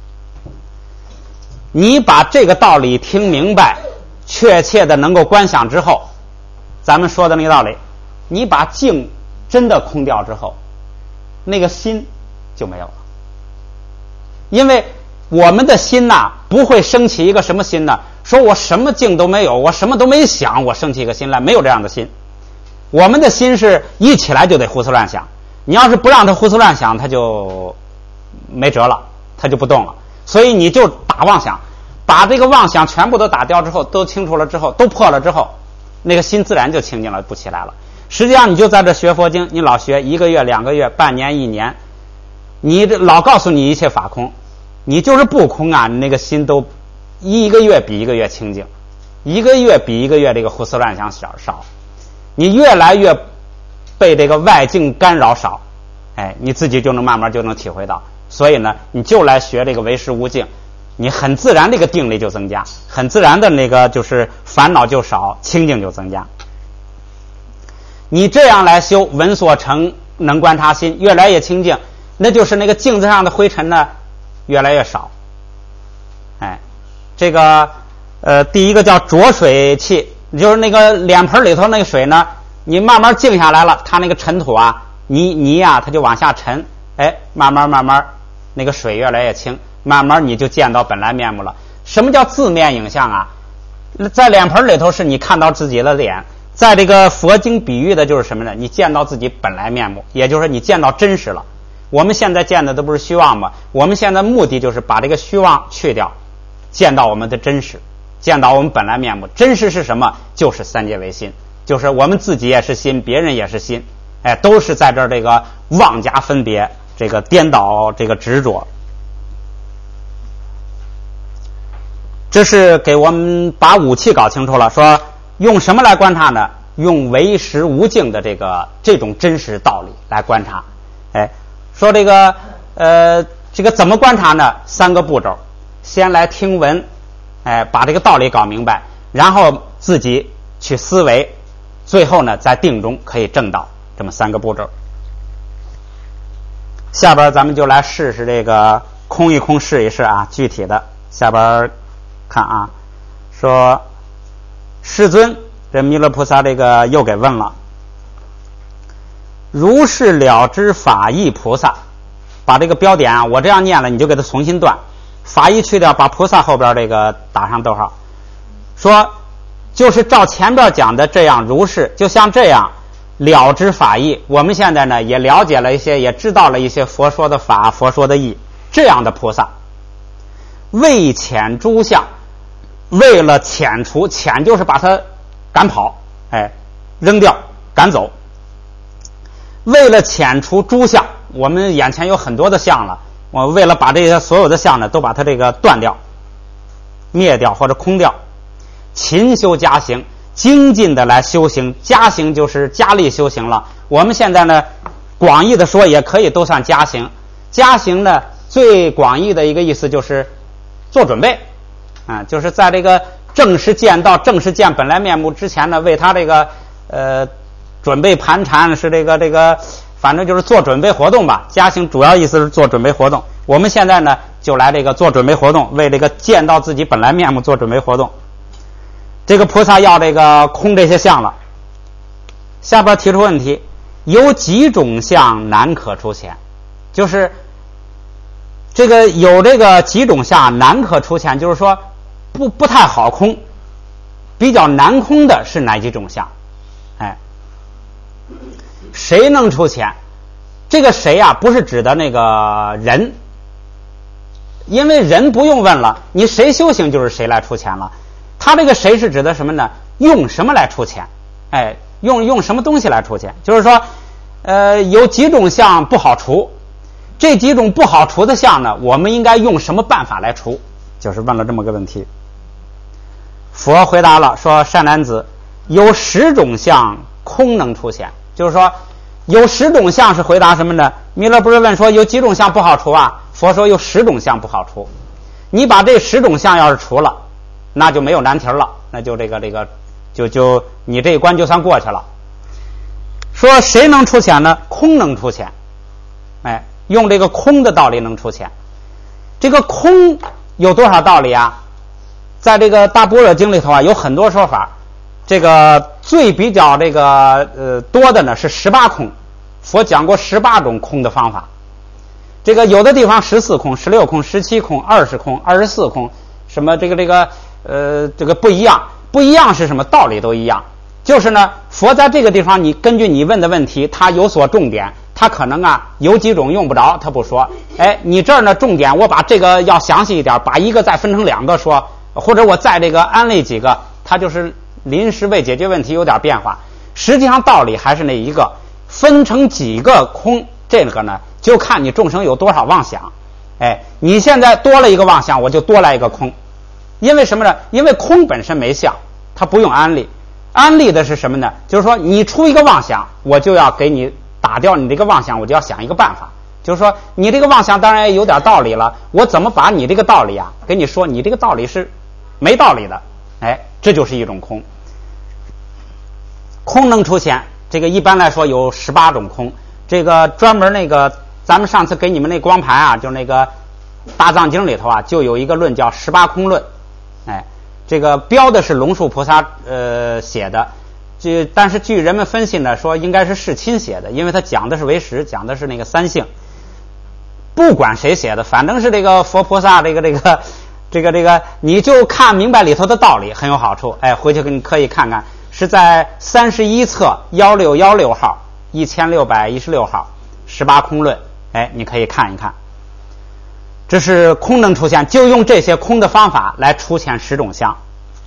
你把这个道理听明白，确切的能够观想之后，咱们说的那个道理，你把境真的空掉之后，那个心就没有了。因为我们的心呐，不会升起一个什么心呢？说我什么境都没有，我什么都没想，我升起一个心来，没有这样的心。我们的心是一起来就得胡思乱想，你要是不让他胡思乱想，他就没辙了，他就不动了。所以你就打妄想，把这个妄想全部都打掉之后，都清楚了之后，都破了之后，那个心自然就清净了，不起来了。实际上你就在这学佛经，你老学1个月、2个月、半年、1年，你这老告诉你一切法空，你就是不空啊，那个心都1个月比1个月清净，1个月比1个月这个胡思乱想少，你越来越被这个外境干扰少，你自己就能慢慢就能体会到。所以呢，你就来学这个唯识无境，你很自然这个定力就增加，很自然的那个就是烦恼就少，清净就增加。你这样来修闻所成能观察心，越来越清净，那就是那个镜子上的灰尘呢越来越少。这个第一个叫浊水气，就是那个脸盆里头那个水呢，你慢慢静下来了，它那个尘土啊泥啊，它就往下沉，慢慢那个水越来越清，慢慢你就见到本来面目了。什么叫字面影像啊？在脸盆里头是你看到自己的脸，在这个佛经比喻的就是什么呢？你见到自己本来面目，也就是你见到真实了。我们现在见的都不是虚妄吗？我们现在目的就是把这个虚妄去掉，见到我们的真实，见到我们本来面目。真实是什么？就是三界唯心，就是我们自己也是心，别人也是心，都是在这儿这个妄加分别，这个颠倒，这个执着。这是给我们把武器搞清楚了，说用什么来观察呢？用唯识无境的这种真实道理来观察。说这个怎么观察呢？3个步骤，先来听闻，把这个道理搞明白，然后自己去思维，最后呢在定中可以证到，这么3个步骤。下边咱们就来试试这个空一空试一试啊，具体的下边看啊，说世尊，这弥勒菩萨这个又给问了，如是了知法义菩萨， 把这个标点啊，我这样念了，你就给它重新断。法义去掉，把菩萨后边这个打上逗号，说就是照前边讲的这样如是，就像这样了知法义。我们现在呢也了解了一些，也知道了一些佛说的法，佛说的义。这样的菩萨，为遣诸相，为了遣除，遣就是把他赶跑，扔掉，赶走。为了遣除诸相，我们眼前有很多的相了，我为了把这些所有的相呢，都把它这个断掉、灭掉或者空掉。勤修加行，精进的来修行，加行就是加力修行了。我们现在呢，广义的说也可以都算加行。加行呢，最广义的一个意思就是做准备，就是在这个正式见到正式见本来面目之前呢，为他这个准备盘缠，是这个反正就是做准备活动吧。加行主要意思是做准备活动。我们现在呢就来这个做准备活动，为这个见到自己本来面目做准备活动。这个菩萨要这个空这些相了。下边提出问题，有几种相难可出前，就是这个有这个几种相难可出前，就是说不太好空，比较难空的是哪几种相？谁能出钱？这个谁啊，不是指的那个人，因为人不用问了，你谁修行就是谁来出钱了。他这个谁是指的什么呢？用什么来出钱？用什么东西来出钱？就是说，有几种相不好除，这几种不好除的相呢，我们应该用什么办法来除？就是问了这么个问题。佛回答了，说善男子，有10种相空能出钱。就是说有10种相是回答什么呢？弥勒不是问说有几种相不好除啊？佛说有10种相不好除。你把这10种相要是除了，那就没有难题了，那就就你这一关就算过去了。说谁能出钱呢？空能出钱，用这个空的道理能出钱。这个空有多少道理啊？在这个大般若经里头啊，有很多说法。这个最比较这个多的呢是18空，佛讲过18种空的方法。这个有的地方14空、16空、17空、20空、24空，什么这个不一样。不一样是什么？道理都一样。就是呢，佛在这个地方，你根据你问的问题，他有所重点，他可能啊有几种用不着，他不说。你这儿呢重点，我把这个要详细一点，把一个再分成2个说，或者我再这个安利几个，他就是临时为解决问题有点变化。实际上道理还是那一个，分成几个空，这个呢就看你众生有多少妄想。你现在多了一个妄想，我就多来一个空。因为什么呢？因为空本身没相，它不用安利。安利的是什么呢？就是说你出一个妄想，我就要给你打掉你这个妄想，我就要想一个办法。就是说你这个妄想当然也有点道理了，我怎么把你这个道理啊跟你说，你这个道理是没道理的。这就是一种空。空能出现，这个一般来说有18种空。这个专门那个咱们上次给你们那光盘啊，就那个大藏经里头啊，就有一个论叫18空论。这个标的是龙树菩萨写的，但是据人们分析呢，说应该是世亲写的，因为他讲的是唯识，讲的是那个三性。不管谁写的，反正是这个佛菩萨这个，你就看明白里头的道理，很有好处。回去你可以看看，是在31册1616号1616号18空论，你可以看一看。这是空能出现，就用这些空的方法来出现10种相。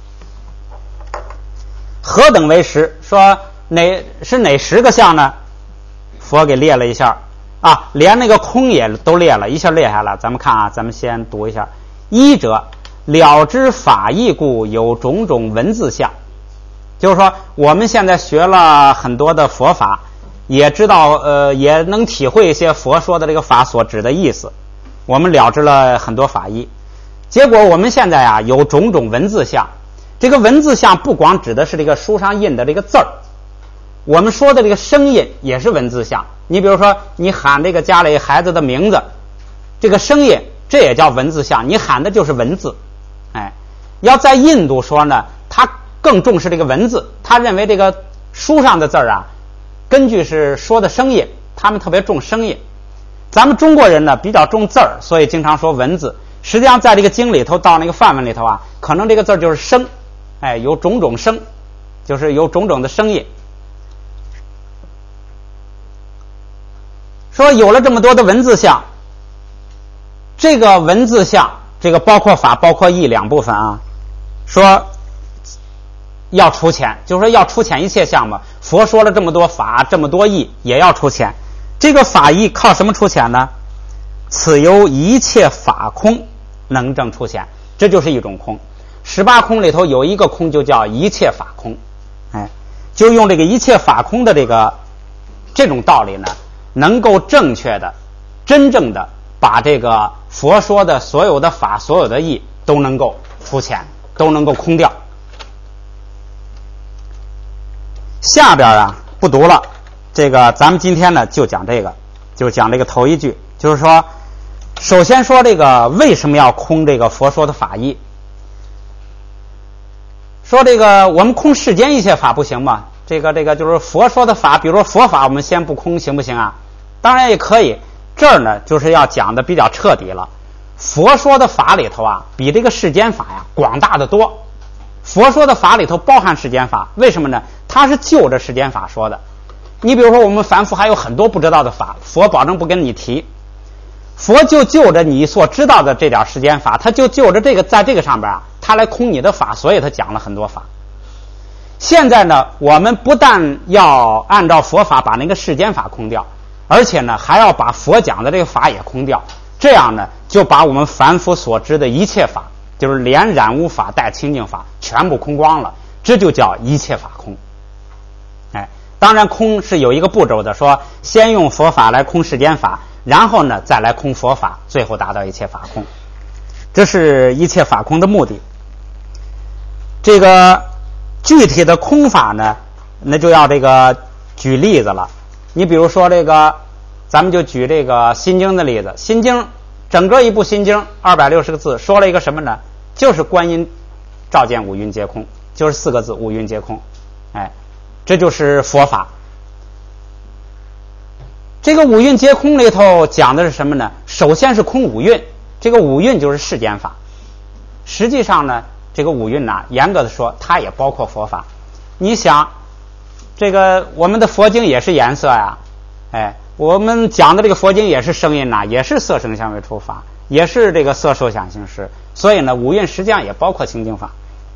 何等为10？说哪10个相呢？佛给列了一下啊，连那个空也都列了一下，列下来。咱们看啊，咱们先读一下。一者，了知法义故，有种种文字相。就是说我们现在学了很多的佛法，也知道也能体会一些佛说的这个法所指的意思，我们了知了很多法义。结果我们现在啊有种种文字相。这个文字相不光指的是这个书上印的这个字儿，我们说的这个声音也是文字相。你比如说你喊这个家里孩子的名字，这个声音这也叫文字相，你喊的就是文字。要在印度说呢，他更重视这个文字，他认为这个书上的字儿啊根据是说的声音，他们特别重声音。 咱们中国人呢比较重字儿，所以经常说文字。实际上在这个经里头到那个范文里头啊，可能这个字就是声，有种种声，就是有种种的声音。说有了这么多的文字相，这个文字相，这个包括法包括义两部分啊，说要出钱，就是说要出钱一切相嘛。佛说了这么多法这么多义，也要出钱。这个法义靠什么出钱呢？此由一切法空能证出钱，这就是一种空。18空里头有一个空就叫一切法空，就用这个一切法空的这种道理呢，能够正确的真正的把这个佛说的所有的法所有的义都能够出钱，都能够空掉。下边啊不读了，这个咱们今天呢就讲这个，就讲这个头一句，就是说首先说这个为什么要空这个佛说的法义。说这个我们空世间一切法不行吗？这个就是佛说的法，比如说佛法我们先不空行不行啊？当然也可以。这儿呢就是要讲的比较彻底了。佛说的法里头啊比这个世间法呀广大的多。佛说的法里头包含世间法，为什么呢？它是就着世间法说的。你比如说我们凡夫还有很多不知道的法，佛保证不跟你提。佛就着你所知道的这点世间法，他就着这个，在这个上边啊他来空你的法，所以他讲了很多法。现在呢我们不但要按照佛法把那个世间法空掉，而且呢还要把佛讲的这个法也空掉，这样呢就把我们凡夫所知的一切法，就是连染污法带清净法全部空光了，这就叫一切法空。当然空是有一个步骤的，说先用佛法来空世间法，然后呢再来空佛法，最后达到一切法空。这是一切法空的目的。这个具体的空法呢，那就要这个举例子了。你比如说这个，咱们就举这个心经的例子。心经整个一部心经260个字，说了一个什么呢？就是观音照见五蕴皆空，就是4个字，五蕴皆空。这就是佛法。这个五蕴皆空里头讲的是什么呢？首先是空五蕴，这个五蕴就是世间法。实际上呢这个五蕴呢严格的说它也包括佛法。你想这个我们的佛经也是颜色呀，我们讲的这个佛经也是声音呐，也是色声香味触法，也是这个色受想行识，所以呢五蕴实际上也包括清净法。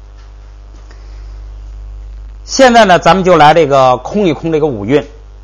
现在呢咱们就来这个空一空这个五蕴。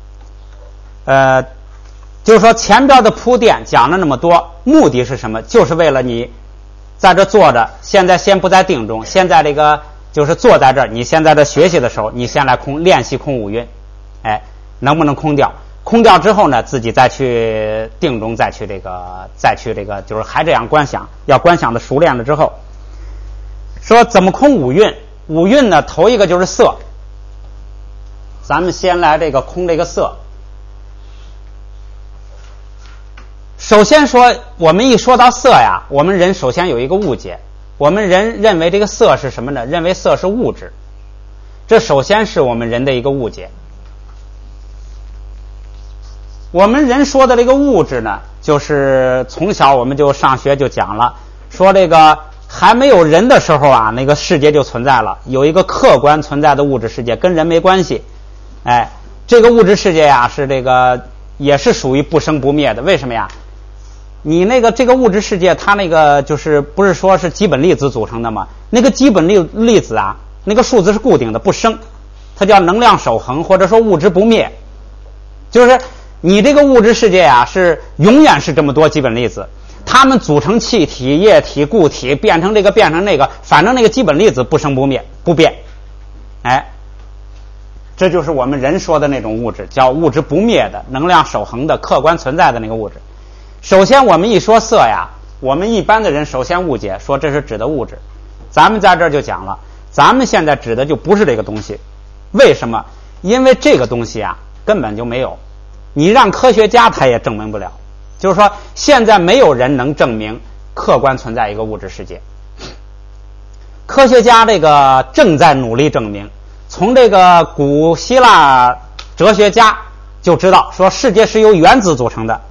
就是说前边的铺垫讲了那么多，目的是什么？就是为了你在这坐着，现在先不在定中，现在这个就是坐在这儿，你现在这学习的时候，你先来练习空五蕴，能不能空掉？空掉之后呢，自己再去定中，再去这个就是还这样观想，要观想的熟练了之后，说怎么空五蕴？五蕴呢，头一个就是色。咱们先来这个空这个色。首先说我们一说到色呀，我们人首先有一个误解，我们人认为这个色是什么呢？认为色是物质，这首先是我们人的一个误解。我们人说的这个物质呢，就是从小我们就上学就讲了，说这个还没有人的时候啊，那个世界就存在了，有一个客观存在的物质世界，跟人没关系。这个物质世界呀，是这个也是属于不生不灭的。为什么呀？你这个物质世界，它那个就是不是说是基本粒子组成的吗？那个基本粒子啊，那个数字是固定的，不生，它叫能量守恒，或者说物质不灭。就是你这个物质世界啊，是永远是这么多基本粒子，它们组成气体、液体、固体，变成这个变成那个，反正那个基本粒子不生不灭不变。这就是我们人说的那种物质，叫物质不灭的、能量守恒的、客观存在的那个物质。首先我们一说色呀，我们一般的人首先误解说这是指的物质。咱们在这儿就讲了，咱们现在指的就不是这个东西。为什么？因为这个东西啊根本就没有，你让科学家他也证明不了。就是说现在没有人能证明客观存在一个物质世界，科学家这个正在努力证明。从这个古希腊哲学家就知道说世界是由原子组成的，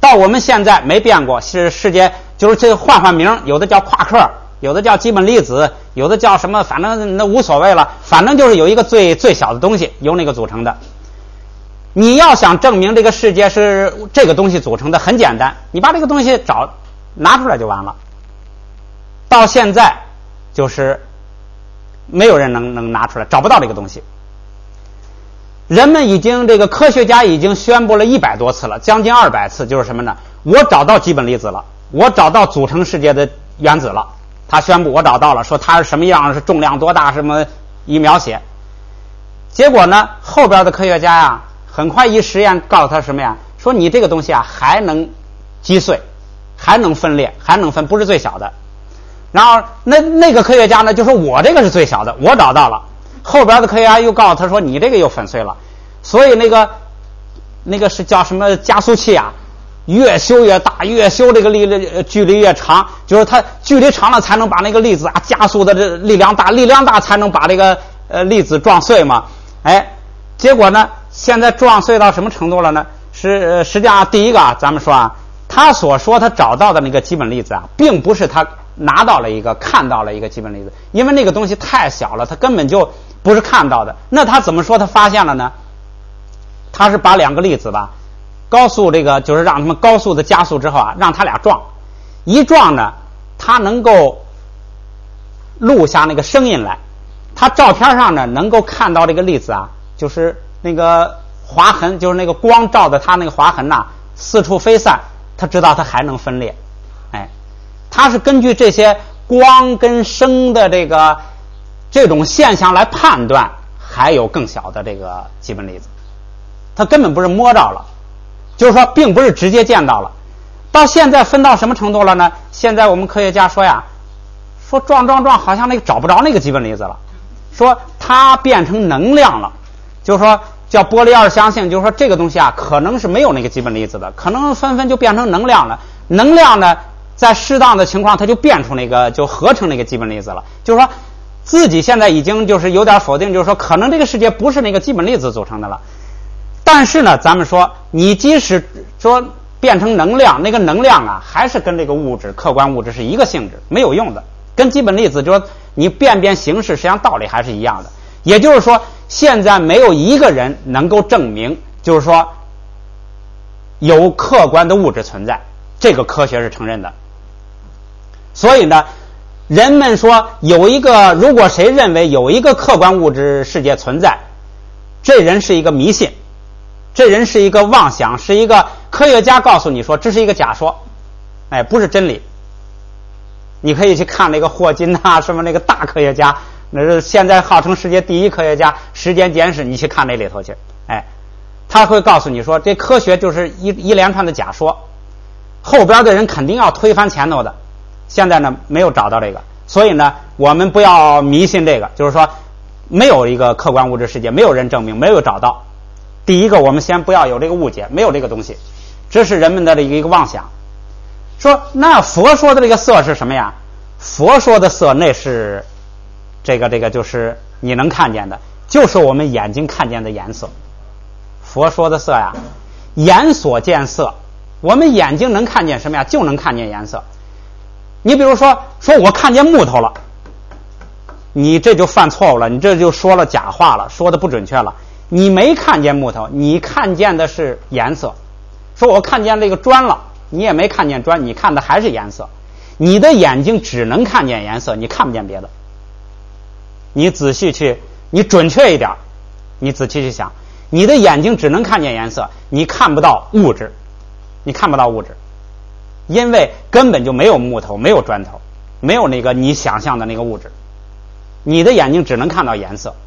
到我们现在没变过，是世界就是这个换名，有的叫夸克，有的叫基本粒子，有的叫什么，反正那无所谓了，反正就是有一个最小的东西由那个组成的。你要想证明这个世界是这个东西组成的，很简单，你把这个东西拿出来就完了。到现在就是没有人能拿出来，找不到这个东西。人们已经这个科学家已经宣布了100多次了，将近200次，就是什么呢？我找到基本粒子了，我找到组成世界的原子了。他宣布我找到了，说它是什么样，是重量多大，什么一描写。结果呢，后边的科学家呀，很快一实验告诉他什么呀？说你这个东西啊还能击碎，还能分裂，还能分，不是最小的。然后那个科学家呢就说我这个是最小的，我找到了。后边的科学家又告诉他说你这个又粉碎了。所以那个是叫什么加速器啊，越修越大，越修这个距离越长，就是它距离长了才能把那个粒子啊加速的这力量大，力量大才能把这个粒子撞碎嘛。结果呢现在撞碎到什么程度了呢？实际上第一个啊，咱们说啊，他所说他找到的那个基本粒子啊，并不是他看到了一个基本粒子，因为那个东西太小了，他根本就不是看到的。那他怎么说他发现了呢？他是把2个粒子吧，高速就是让他们高速的加速之后啊，让他俩撞，一撞呢，他能够录下那个声音来。他照片上呢能够看到这个粒子啊，就是那个划痕，就是那个光照的它那个划痕呐，四处飞散，他知道它还能分裂。他是根据这些光跟声的这种现象来判断还有更小的这个基本粒子。他根本不是摸着了，就是说并不是直接见到了。到现在分到什么程度了呢？现在我们科学家说呀，说撞好像找不着那个基本粒子了，说它变成能量了，就是说叫波粒二象性，就是说这个东西啊可能是没有那个基本粒子的，可能纷纷就变成能量了。能量呢在适当的情况它就变出就合成那个基本粒子了。就是说自己现在已经就是有点否定，就是说可能这个世界不是那个基本粒子组成的了。但是呢咱们说你即使说变成能量，那个能量啊还是跟这个物质客观物质是一个性质，没有用的，跟基本粒子就是说你变形式实际上道理还是一样的。也就是说现在没有一个人能够证明就是说有客观的物质存在，这个科学是承认的。所以呢人们说如果谁认为有一个客观物质世界存在，这人是一个迷信，这人是一个妄想，是一个科学家告诉你说这是一个假说，不是真理。你可以去看那个霍金啊，什么那个大科学家，那是现在号称世界第一科学家时间简史，你去看那里头去，他会告诉你说这科学就是一连串的假说，后边的人肯定要推翻前头的。现在呢没有找到这个，所以呢我们不要迷信这个，就是说没有一个客观物质世界，没有人证明，没有找到。第一个我们先不要有这个误解，没有这个东西，这是人们的一个妄想。说那佛说的这个色是什么呀？佛说的色那是这个就是你能看见的，就是我们眼睛看见的颜色。佛说的色呀，眼所见色，我们眼睛能看见什么呀？就能看见颜色。你比如说我看见木头了，你这就犯错误了，你这就说了假话了，说的不准确了。你没看见木头，你看见的是颜色。说我看见这个砖了，你也没看见砖，你看的还是颜色。你的眼睛只能看见颜色，你看不见别的。你仔细去，你准确一点，你仔细去想，你的眼睛只能看见颜色，你看不到物质，你看不到物质，因为根本就没有木头，没有砖头，没有那个你想象的那个物质，你的眼睛只能看到颜色。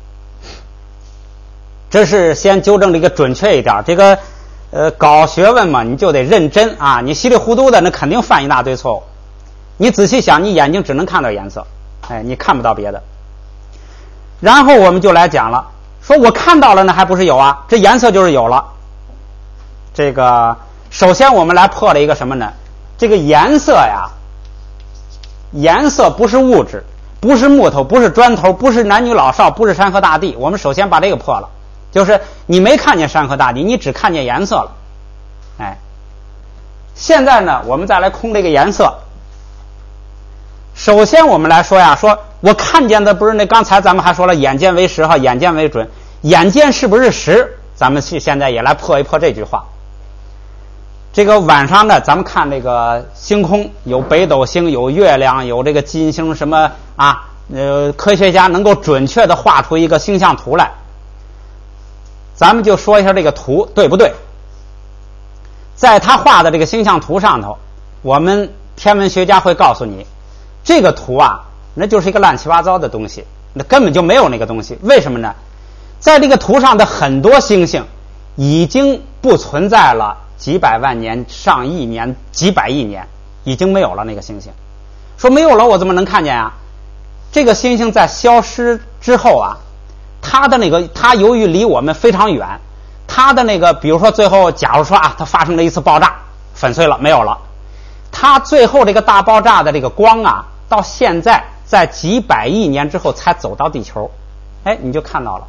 这是先纠正这个准确一点，这个搞学问嘛，你就得认真啊，你稀里糊涂的那肯定犯一大堆错误。你仔细想，你眼睛只能看到颜色，你看不到别的。然后我们就来讲了，说我看到了呢还不是有啊，这颜色就是有了。这个首先我们来破了一个什么呢？这个颜色呀，颜色不是物质，不是木头，不是砖头，不是男女老少，不是山河大地。我们首先把这个破了，就是你没看见山河大地，你只看见颜色了。 现在呢，我们再来空这个颜色。首先我们来说呀，说我看见的不是那刚才咱们还说了眼见为实哈，眼见为准，眼见是不是实？咱们现在也来破一破这句话。这个晚上呢，咱们看这个星空，有北斗星，有月亮，有这个金星什么啊，科学家能够准确的画出一个星象图来。咱们就说一下这个图对不对？在他画的这个星象图上头，我们天文学家会告诉你，这个图啊，那就是一个乱七八糟的东西，那根本就没有那个东西。为什么呢？在这个图上的很多星星已经不存在了几百万年、上亿年、几百亿年，已经没有了那个星星。说没有了，我怎么能看见啊？这个星星在消失之后啊，它由于离我们非常远，它的那个，比如说最后，假如说啊，它发生了一次爆炸，粉碎了，没有了。它最后这个大爆炸的这个光啊，到现在在几百亿年之后才走到地球，哎，你就看到了。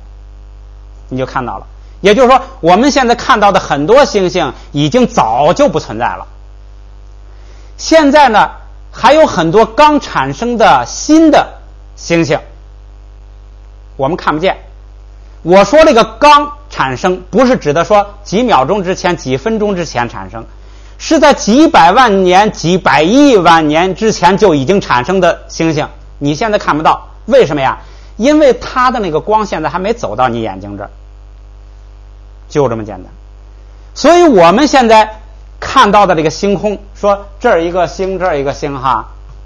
也就是说，我们现在看到的很多星星已经早就不存在了。现在呢，还有很多刚产生的新的星星，我们看不见。我说这个刚产生，不是指的说几秒钟之前、几分钟之前产生，是在几百万年、几百亿万年之前就已经产生的星星，你现在看不到。为什么呀？因为它的那个光现在还没走到你眼睛这儿，就这么简单。所以我们现在看到的这个星空，说这儿一个星，这儿一个星哈，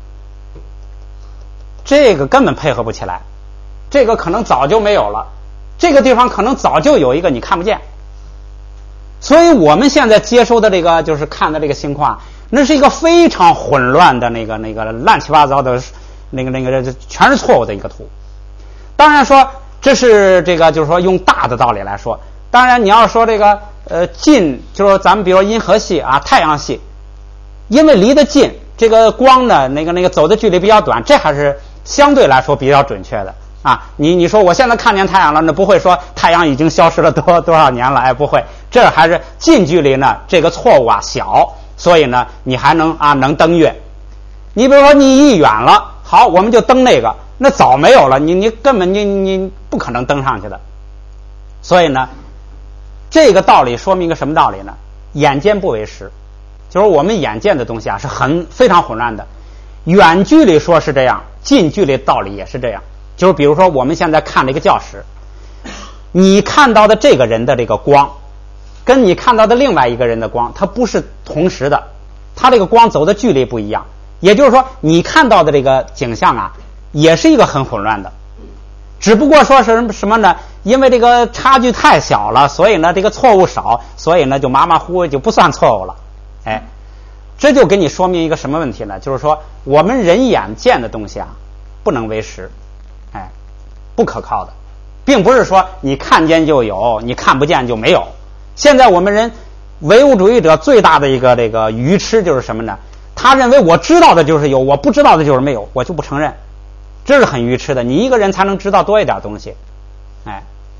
这个根本配合不起来，这个可能早就没有了，这个地方可能早就有一个你看不见。所以我们现在接收的这个就是看的这个星况，那是一个非常混乱的那个乱七八糟的那个全是错误的一个图。当然说这是这个就是说用大的道理来说，当然你要说这个近，就是咱们比如说银河系啊、太阳系，因为离得近，这个光呢那个走的距离比较短，这还是相对来说比较准确的啊。你说我现在看见太阳了，那不会说太阳已经消失了多少年了，哎，不会，这还是近距离呢，这个错误啊小，所以呢你还能登月。你比如说你一远了，好，我们就登那个，那早没有了，你根本你不可能登上去的。所以呢，这个道理说明一个什么道理呢？眼见不为实，就是我们眼见的东西啊是非常混乱的。远距离说是这样，近距离道理也是这样。就是比如说我们现在看这个教室，你看到的这个人的这个光，跟你看到的另外一个人的光，它不是同时的，它这个光走的距离不一样。也就是说，你看到的这个景象啊，也是一个很混乱的。只不过说是什么呢？因为这个差距太小了，所以呢这个错误少，所以呢就马马虎虎就不算错误了。哎，这就给你说明一个什么问题呢？就是说我们人眼见的东西啊，不能为实，哎，不可靠的，并不是说你看见就有，你看不见就没有。现在我们人唯物主义者最大的一个这个愚痴就是什么呢？他认为我知道的就是有，我不知道的就是没有，我就不承认。这是很愚痴的，你一个人才能知道多一点东西，哎，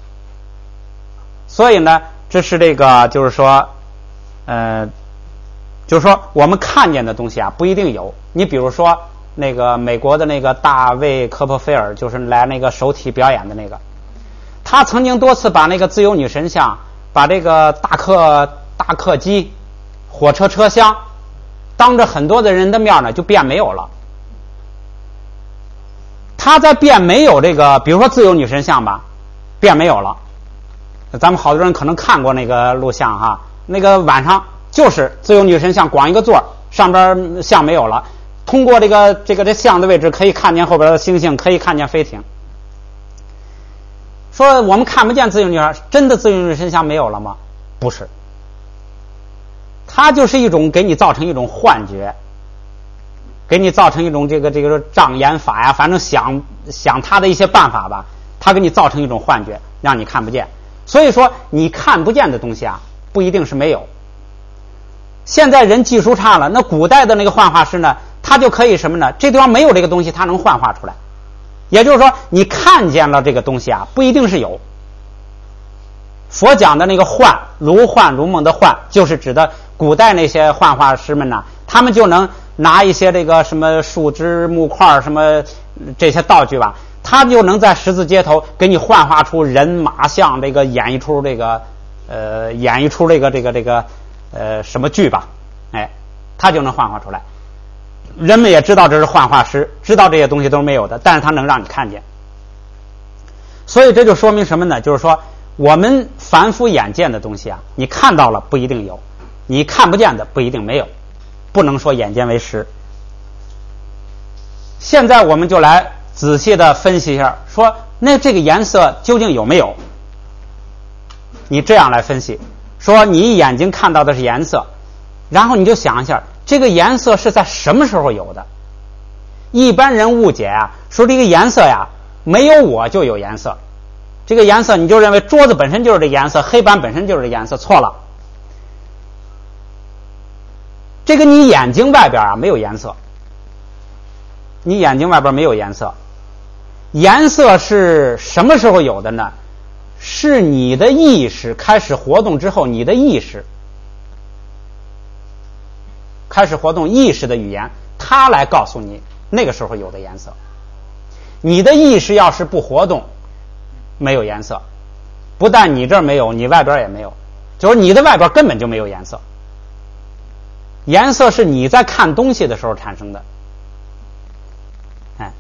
所以呢，这是这个就是说，就是说我们看见的东西啊不一定有。你比如说那个美国的那个大卫科波菲尔，就是来那个首体表演的那个，他曾经多次把那个自由女神像，把这个大客机、火车车厢，当着很多的人的面呢就变没有了。他在变没有这个，比如说自由女神像吧，变没有了。咱们好多人可能看过那个录像哈，那个晚上就是自由女神像光一个座，上边像没有了。通过这像的位置可以看见后边的星星，可以看见飞艇。说我们看不见自由女神，真的自由女神像没有了吗？不是，它就是一种给你造成一种幻觉。给你造成一种这个障眼法呀，反正想他的一些办法吧，他给你造成一种幻觉，让你看不见。所以说你看不见的东西啊，不一定是没有。现在人技术差了，那古代的那个幻化师呢，他就可以什么呢？这地方没有这个东西，他能幻化出来。也就是说，你看见了这个东西啊，不一定是有。 佛讲的那个幻，如幻如梦的幻，就是指的古代那些幻化师们呢，他们就能拿一些这个什么树枝木块什么这些道具吧，他就能在十字街头给你幻化出人马象，这个演绎出这个什么剧吧，哎，他就能幻化出来。人们也知道这是幻化师，知道这些东西都是没有的，但是他能让你看见。所以这就说明什么呢？就是说我们凡夫眼见的东西啊，你看到了不一定有，你看不见的不一定没有，不能说眼见为实。现在我们就来仔细的分析一下，说那这个颜色究竟有没有？你这样来分析，说你眼睛看到的是颜色，然后你就想一下，这个颜色是在什么时候有的？一般人误解啊，说这个颜色呀，没有我就有颜色。这个颜色你就认为桌子本身就是这颜色，黑板本身就是这颜色，错了。这个你眼睛外边啊没有颜色，你眼睛外边没有颜色。颜色是什么时候有的呢？是你的意识开始活动之后，你的意识开始活动，意识的语言它来告诉你那个时候有的颜色。你的意识要是不活动，没有颜色。不但你这儿没有，你外边也没有，就是你的外边根本就没有颜色。颜色是你在看东西的时候产生的。哎，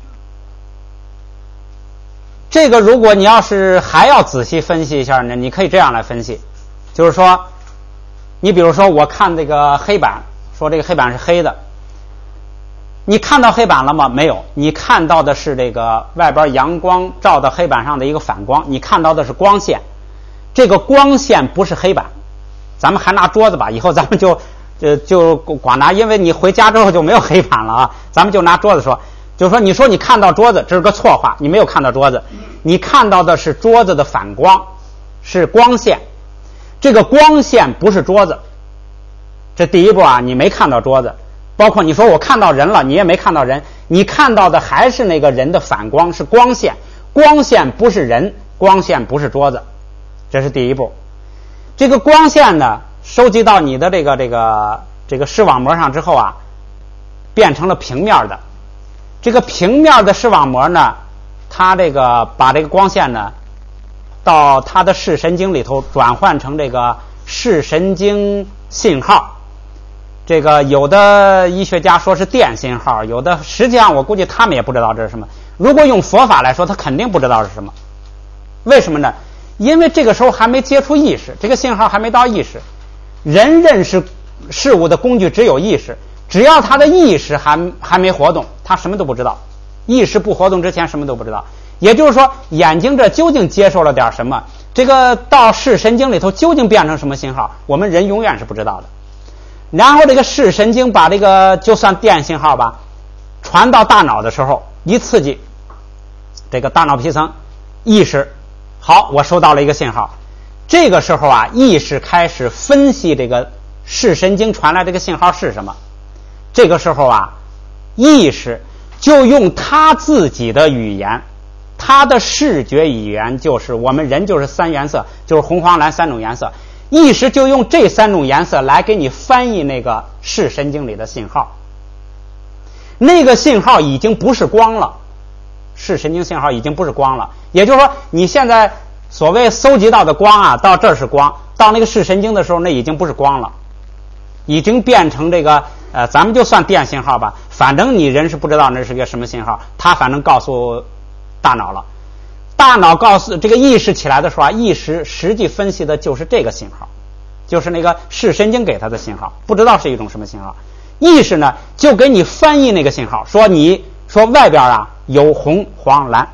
这个如果你要是还要仔细分析一下呢，你可以这样来分析，就是说你比如说我看这个黑板，说这个黑板是黑的，你看到黑板了吗？没有，你看到的是这个外边阳光照到黑板上的一个反光，你看到的是光线。这个光线不是黑板，咱们还拿桌子吧，以后咱们就光拿，因为你回家之后就没有黑板了啊，咱们就拿桌子说，就是说你说你看到桌子，这是个错话，你没有看到桌子，你看到的是桌子的反光，是光线。这个光线不是桌子，这第一步啊，你没看到桌子。包括你说我看到人了，你也没看到人，你看到的还是那个人的反光，是光线。光线不是人，光线不是桌子，这是第一步。这个光线呢，收集到你的这个视网膜上之后啊，变成了平面的。这个平面的视网膜呢，它这个把这个光线呢，到它的视神经里头转换成这个视神经信号。这个有的医学家说是电信号，有的实际上我估计他们也不知道这是什么。如果用佛法来说，他肯定不知道是什么。为什么呢？因为这个时候还没接触意识，这个信号还没到意识。人认识事物的工具只有意识，只要他的意识还没活动，他什么都不知道。意识不活动之前什么都不知道。也就是说，眼睛这究竟接受了点什么，这个到视神经里头究竟变成什么信号，我们人永远是不知道的。然后这个视神经把这个就算电信号吧，传到大脑的时候，一刺激这个大脑皮层，意识好，我收到了一个信号。这个时候啊，意识开始分析这个视神经传来这个信号是什么。这个时候啊，意识就用他自己的语言，他的视觉语言，就是我们人就是三原色，就是红黄蓝三种颜色。意识就用这三种颜色来给你翻译那个视神经里的信号。那个信号已经不是光了，视神经信号已经不是光了。也就是说，你现在所谓搜集到的光啊，到这儿是光，到那个视神经的时候，那已经不是光了，已经变成这个咱们就算电信号吧，反正你人是不知道那是个什么信号，它反正告诉大脑了。大脑告诉这个意识起来的时候啊，意识实际分析的就是这个信号，就是那个视神经给它的信号，不知道是一种什么信号。意识呢就给你翻译那个信号，说你说外边啊有红黄蓝，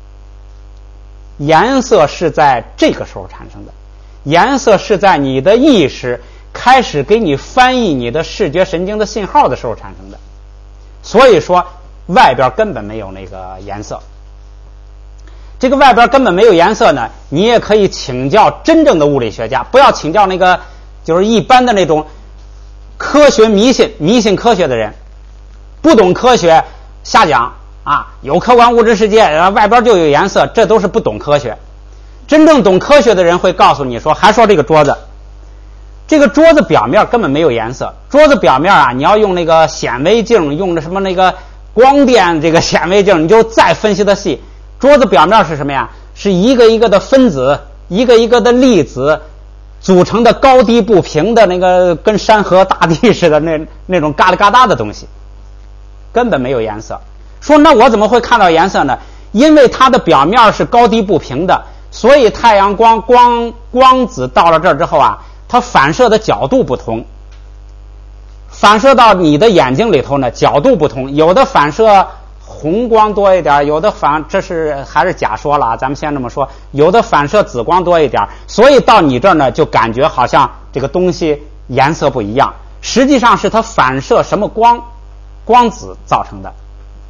颜色是在这个时候产生的，颜色是在你的意识开始给你翻译你的视觉神经的信号的时候产生的。所以说外边根本没有那个颜色。这个外边根本没有颜色呢，你也可以请教真正的物理学家，不要请教那个就是一般的那种科学迷信科学的人，不懂科学瞎讲啊，有客观物质世界外边就有颜色，这都是不懂科学。 真正懂科学的人会告诉你说，还说这个桌子表面根本没有颜色，桌子表面啊，你要用那个显微镜，用的什么那个光电这个显微镜，你就再分析的细，桌子表面是什么呀？是一个一个的分子，一个一个的粒子组成的高低不平的那个跟山河大地似的那种嘎啦嘎哒的东西，根本没有颜色。说那我怎么会看到颜色呢？因为它的表面是高低不平的，所以太阳光子到了这儿之后啊，它反射的角度不同，反射到你的眼睛里头呢，角度不同，有的反射红光多一点，有的这是还是假说了啊，咱们先这么说，有的反射紫光多一点，所以到你这儿呢，就感觉好像这个东西颜色不一样，实际上是它反射什么光子造成的，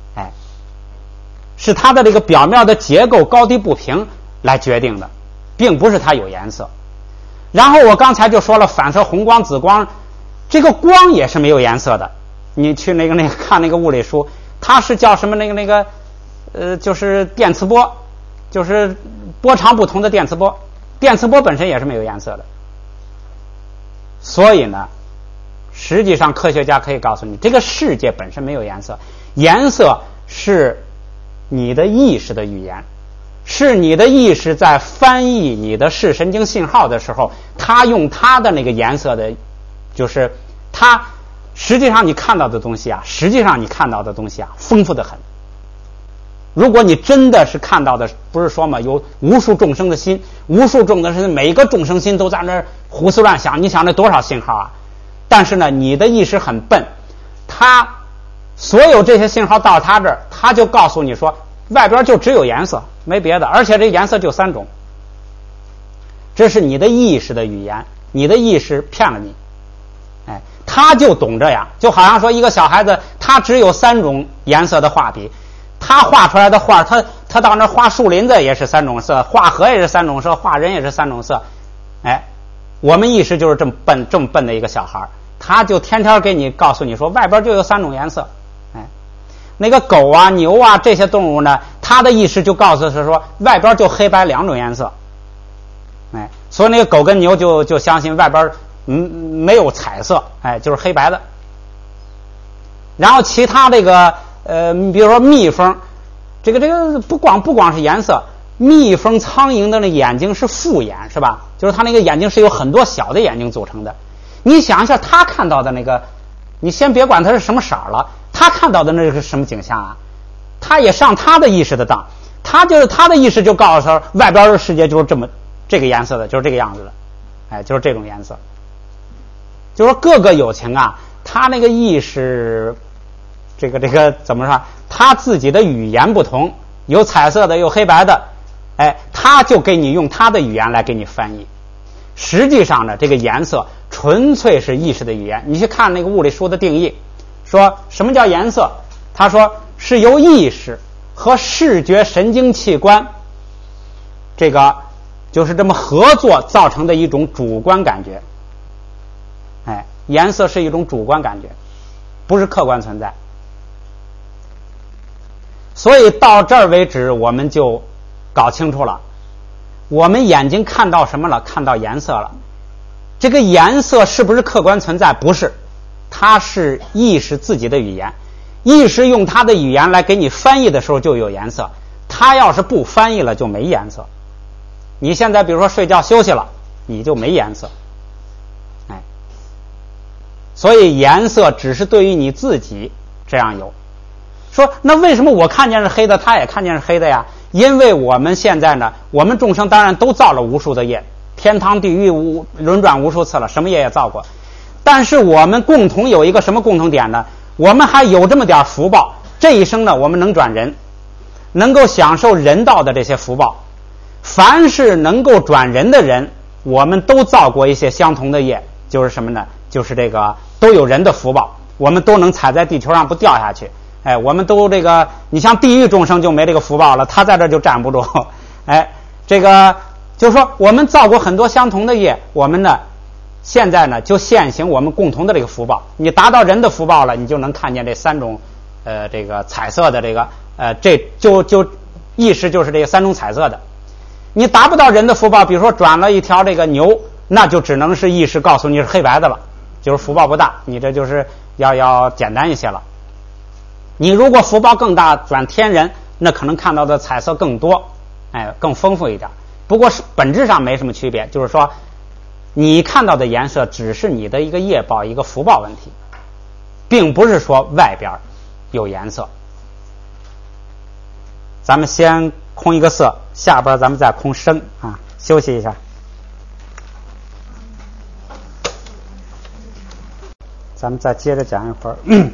是它的这个表面的结构高低不平来决定的，并不是它有颜色。然后我刚才就说了，反射红光紫光，这个光也是没有颜色的。你去那个看那个物理书，它是叫什么就是电磁波，就是波长不同的电磁波，电磁波本身也是没有颜色的。所以呢，实际上科学家可以告诉你，这个世界本身没有颜色，颜色是你的意识的语言，是你的意识在翻译你的视神经信号的时候，它用它的那个颜色的，就是它实际上你看到的东西啊，丰富得很。如果你真的是看到的，不是说嘛，有无数众生的心，每个众生心都在那儿胡思乱想，你想那多少信号啊？但是呢，你的意识很笨，它所有这些信号到他这儿，他就告诉你说，外边就只有颜色，没别的，而且这颜色就3种。这是你的意识的语言，你的意识骗了你，他就懂这样，就好像说一个小孩子，他只有3种颜色的画笔，他画出来的画，他到那画树林子也是3种色，画河也是3种色，画人也是3种色。我们意识就是这么笨的一个小孩，他就天天给你告诉你说，外边就有3种颜色。那个狗啊牛啊这些动物呢，它的意识就告诉他说，外边就黑白2种颜色。所以那个狗跟牛就相信外边没有彩色，就是黑白的。然后其他这个比如说蜜蜂，这个不光是颜色，蜜蜂苍蝇的那眼睛是复眼，是吧？就是它那个眼睛是有很多小的眼睛组成的。你想一下，他看到的那个，你先别管它是什么色了，他看到的那是什么景象啊？他也上他的意识的当，他的意识就告诉他，外边的世界就是这个颜色的，就是这个样子的，就是这种颜色。就是说各个有情啊，他那个意识，这个怎么说？他自己的语言不同，有彩色的，有黑白的，他就给你用他的语言来给你翻译。实际上呢，这个颜色纯粹是意识的语言。你去看那个物理书的定义，说什么叫颜色？他说是由意识和视觉神经器官这个就是这么合作造成的一种主观感觉。颜色是一种主观感觉，不是客观存在。所以到这儿为止，我们就搞清楚了，我们眼睛看到什么了？看到颜色了。这个颜色是不是客观存在？不是，它是意识自己的语言。意识用它的语言来给你翻译的时候就有颜色，它要是不翻译了就没颜色。你现在比如说睡觉休息了，你就没颜色。所以颜色只是对于你自己这样有。说那为什么我看见是黑的，他也看见是黑的呀？因为我们现在呢，我们众生当然都造了无数的业，天堂地狱轮转无数次了，什么业也造过。但是我们共同有一个什么共同点呢？我们还有这么点福报，这一生呢，我们能转人，能够享受人道的这些福报。凡是能够转人的人，我们都造过一些相同的业，就是什么呢？就是这个都有人的福报，我们都能踩在地球上不掉下去。我们都这个，你像地狱众生就没这个福报了，他在这就站不住。这个就是说我们造过很多相同的业，我们呢现在呢就现行我们共同的这个福报。你达到人的福报了，你就能看见这3种这个彩色的这个这就意识就是这3种彩色的。 你达不到人的福报，比如说转了一条这个牛，那就只能是意识告诉你是黑白的了，就是福报不大，你这就是要简单一些了。你如果福报更大，转天人，那可能看到的彩色更多，更丰富一点。不过是本质上没什么区别，就是说你看到的颜色只是你的一个业报，一个福报问题，并不是说外边有颜色。咱们先空一个色，下边咱们再空声啊，休息一下。咱们再接着讲一会儿。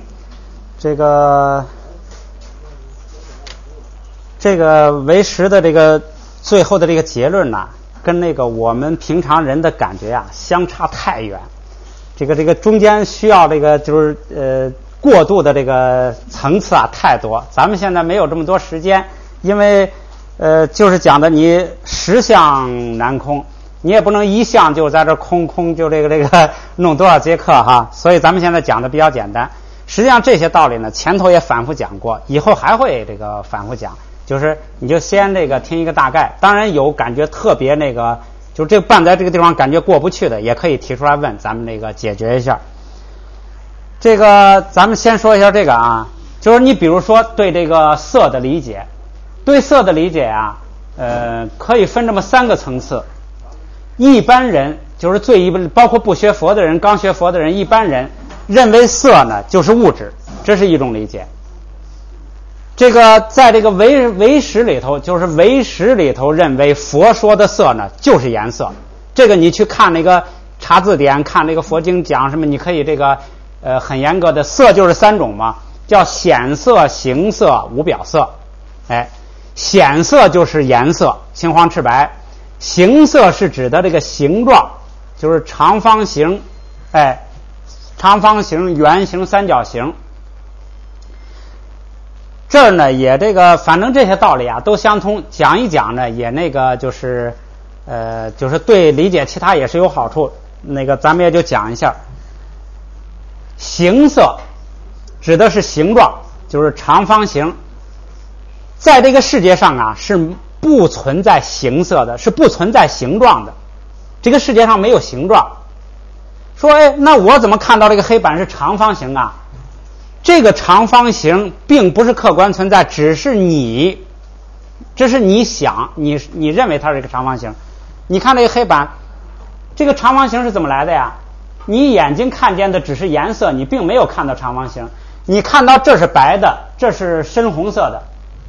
这个唯识的这个最后的这个结论呢，跟那个我们平常人的感觉啊相差太远。这个中间需要这个就是过渡的这个层次啊太多。咱们现在没有这么多时间，因为就是讲的你十相难空，你也不能一项就在这空就这个弄多少节课哈。所以咱们现在讲的比较简单。实际上这些道理呢，前头也反复讲过，以后还会这个反复讲。就是你就先这个听一个大概，当然有感觉特别那个，就这办在这个地方感觉过不去的，也可以提出来问，咱们那个解决一下。这个咱们先说一下这个啊，就是你比如说对这个色的理解，对色的理解啊，可以分这么三个层次。一般人就是最一般，包括不学佛的人、刚学佛的人，一般人认为色呢就是物质，这是一种理解。这个在这个唯识里头，就是唯识里头认为佛说的色呢就是颜色。这个你去看那个查字典，看那个佛经讲什么，你可以这个很严格的，色就是三种嘛，叫显色、形色、无表色。显色就是颜色，青黄赤白；形色是指的这个形状，就是长方形，长方形、圆形、三角形。这儿呢也这个，反正这些道理啊都相通，讲一讲呢也那个就是对理解其他也是有好处。那个咱们也就讲一下。形色指的是形状，就是长方形。在这个世界上啊是不存在形色的，是不存在形状的。这个世界上没有形状。说那我怎么看到这个黑板是长方形啊？这个长方形并不是客观存在，只是这是你想，你认为它是一个长方形。你看这个黑板，这个长方形是怎么来的呀？你眼睛看见的只是颜色，你并没有看到长方形。你看到这是白的，这是深红色的，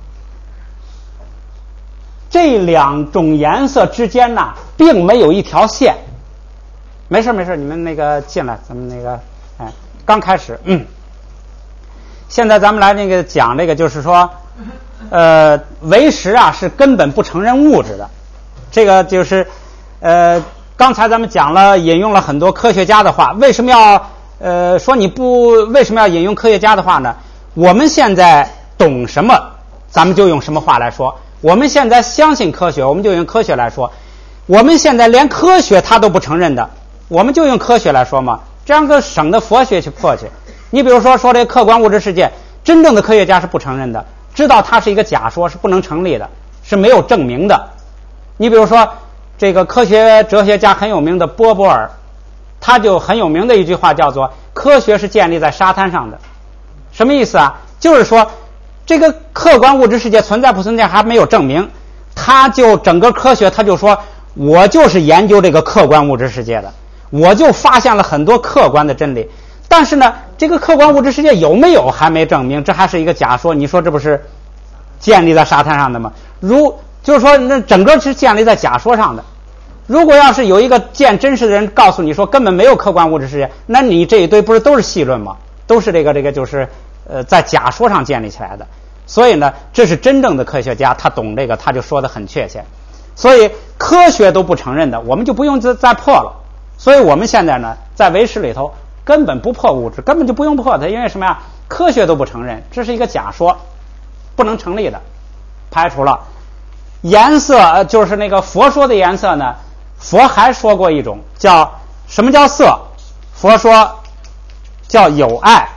这两种颜色之间呢并没有一条线。没事，你们那个进来，咱们那个刚开始。现在咱们来那个讲这个，就是说唯识啊是根本不承认物质的。这个就是刚才咱们讲了，引用了很多科学家的话。为什么要为什么要引用科学家的话呢？我们现在懂什么，咱们就用什么话来说。我们现在相信科学，我们就用科学来说。我们现在连科学他都不承认的，我们就用科学来说嘛，这样个省得佛学去破去。你比如说这个客观物质世界，真正的科学家是不承认的，知道它是一个假说，是不能成立的，是没有证明的。你比如说这个科学哲学家很有名的波波尔，他就很有名的一句话叫做科学是建立在沙滩上的。什么意思啊？就是说这个客观物质世界存在不存在还没有证明，他就整个科学他就说我就是研究这个客观物质世界的，我就发现了很多客观的真理。但是呢，这个客观物质世界有没有还没证明，这还是一个假说。你说这不是建立在沙滩上的吗？就是说那整个是建立在假说上的。如果要是有一个见真实的人告诉你说根本没有客观物质世界，那你这一堆不是都是戏论吗？都是这个就是在假说上建立起来的。所以呢，这是真正的科学家，他懂这个，他就说得很确切。所以科学都不承认的，我们就不用再破了。所以我们现在呢，在唯识里头根本不破物质，根本就不用破它，因为什么呀？科学都不承认，这是一个假说，不能成立的，排除了。颜色就是那个佛说的颜色呢，佛还说过一种叫什么叫色？佛说叫有爱，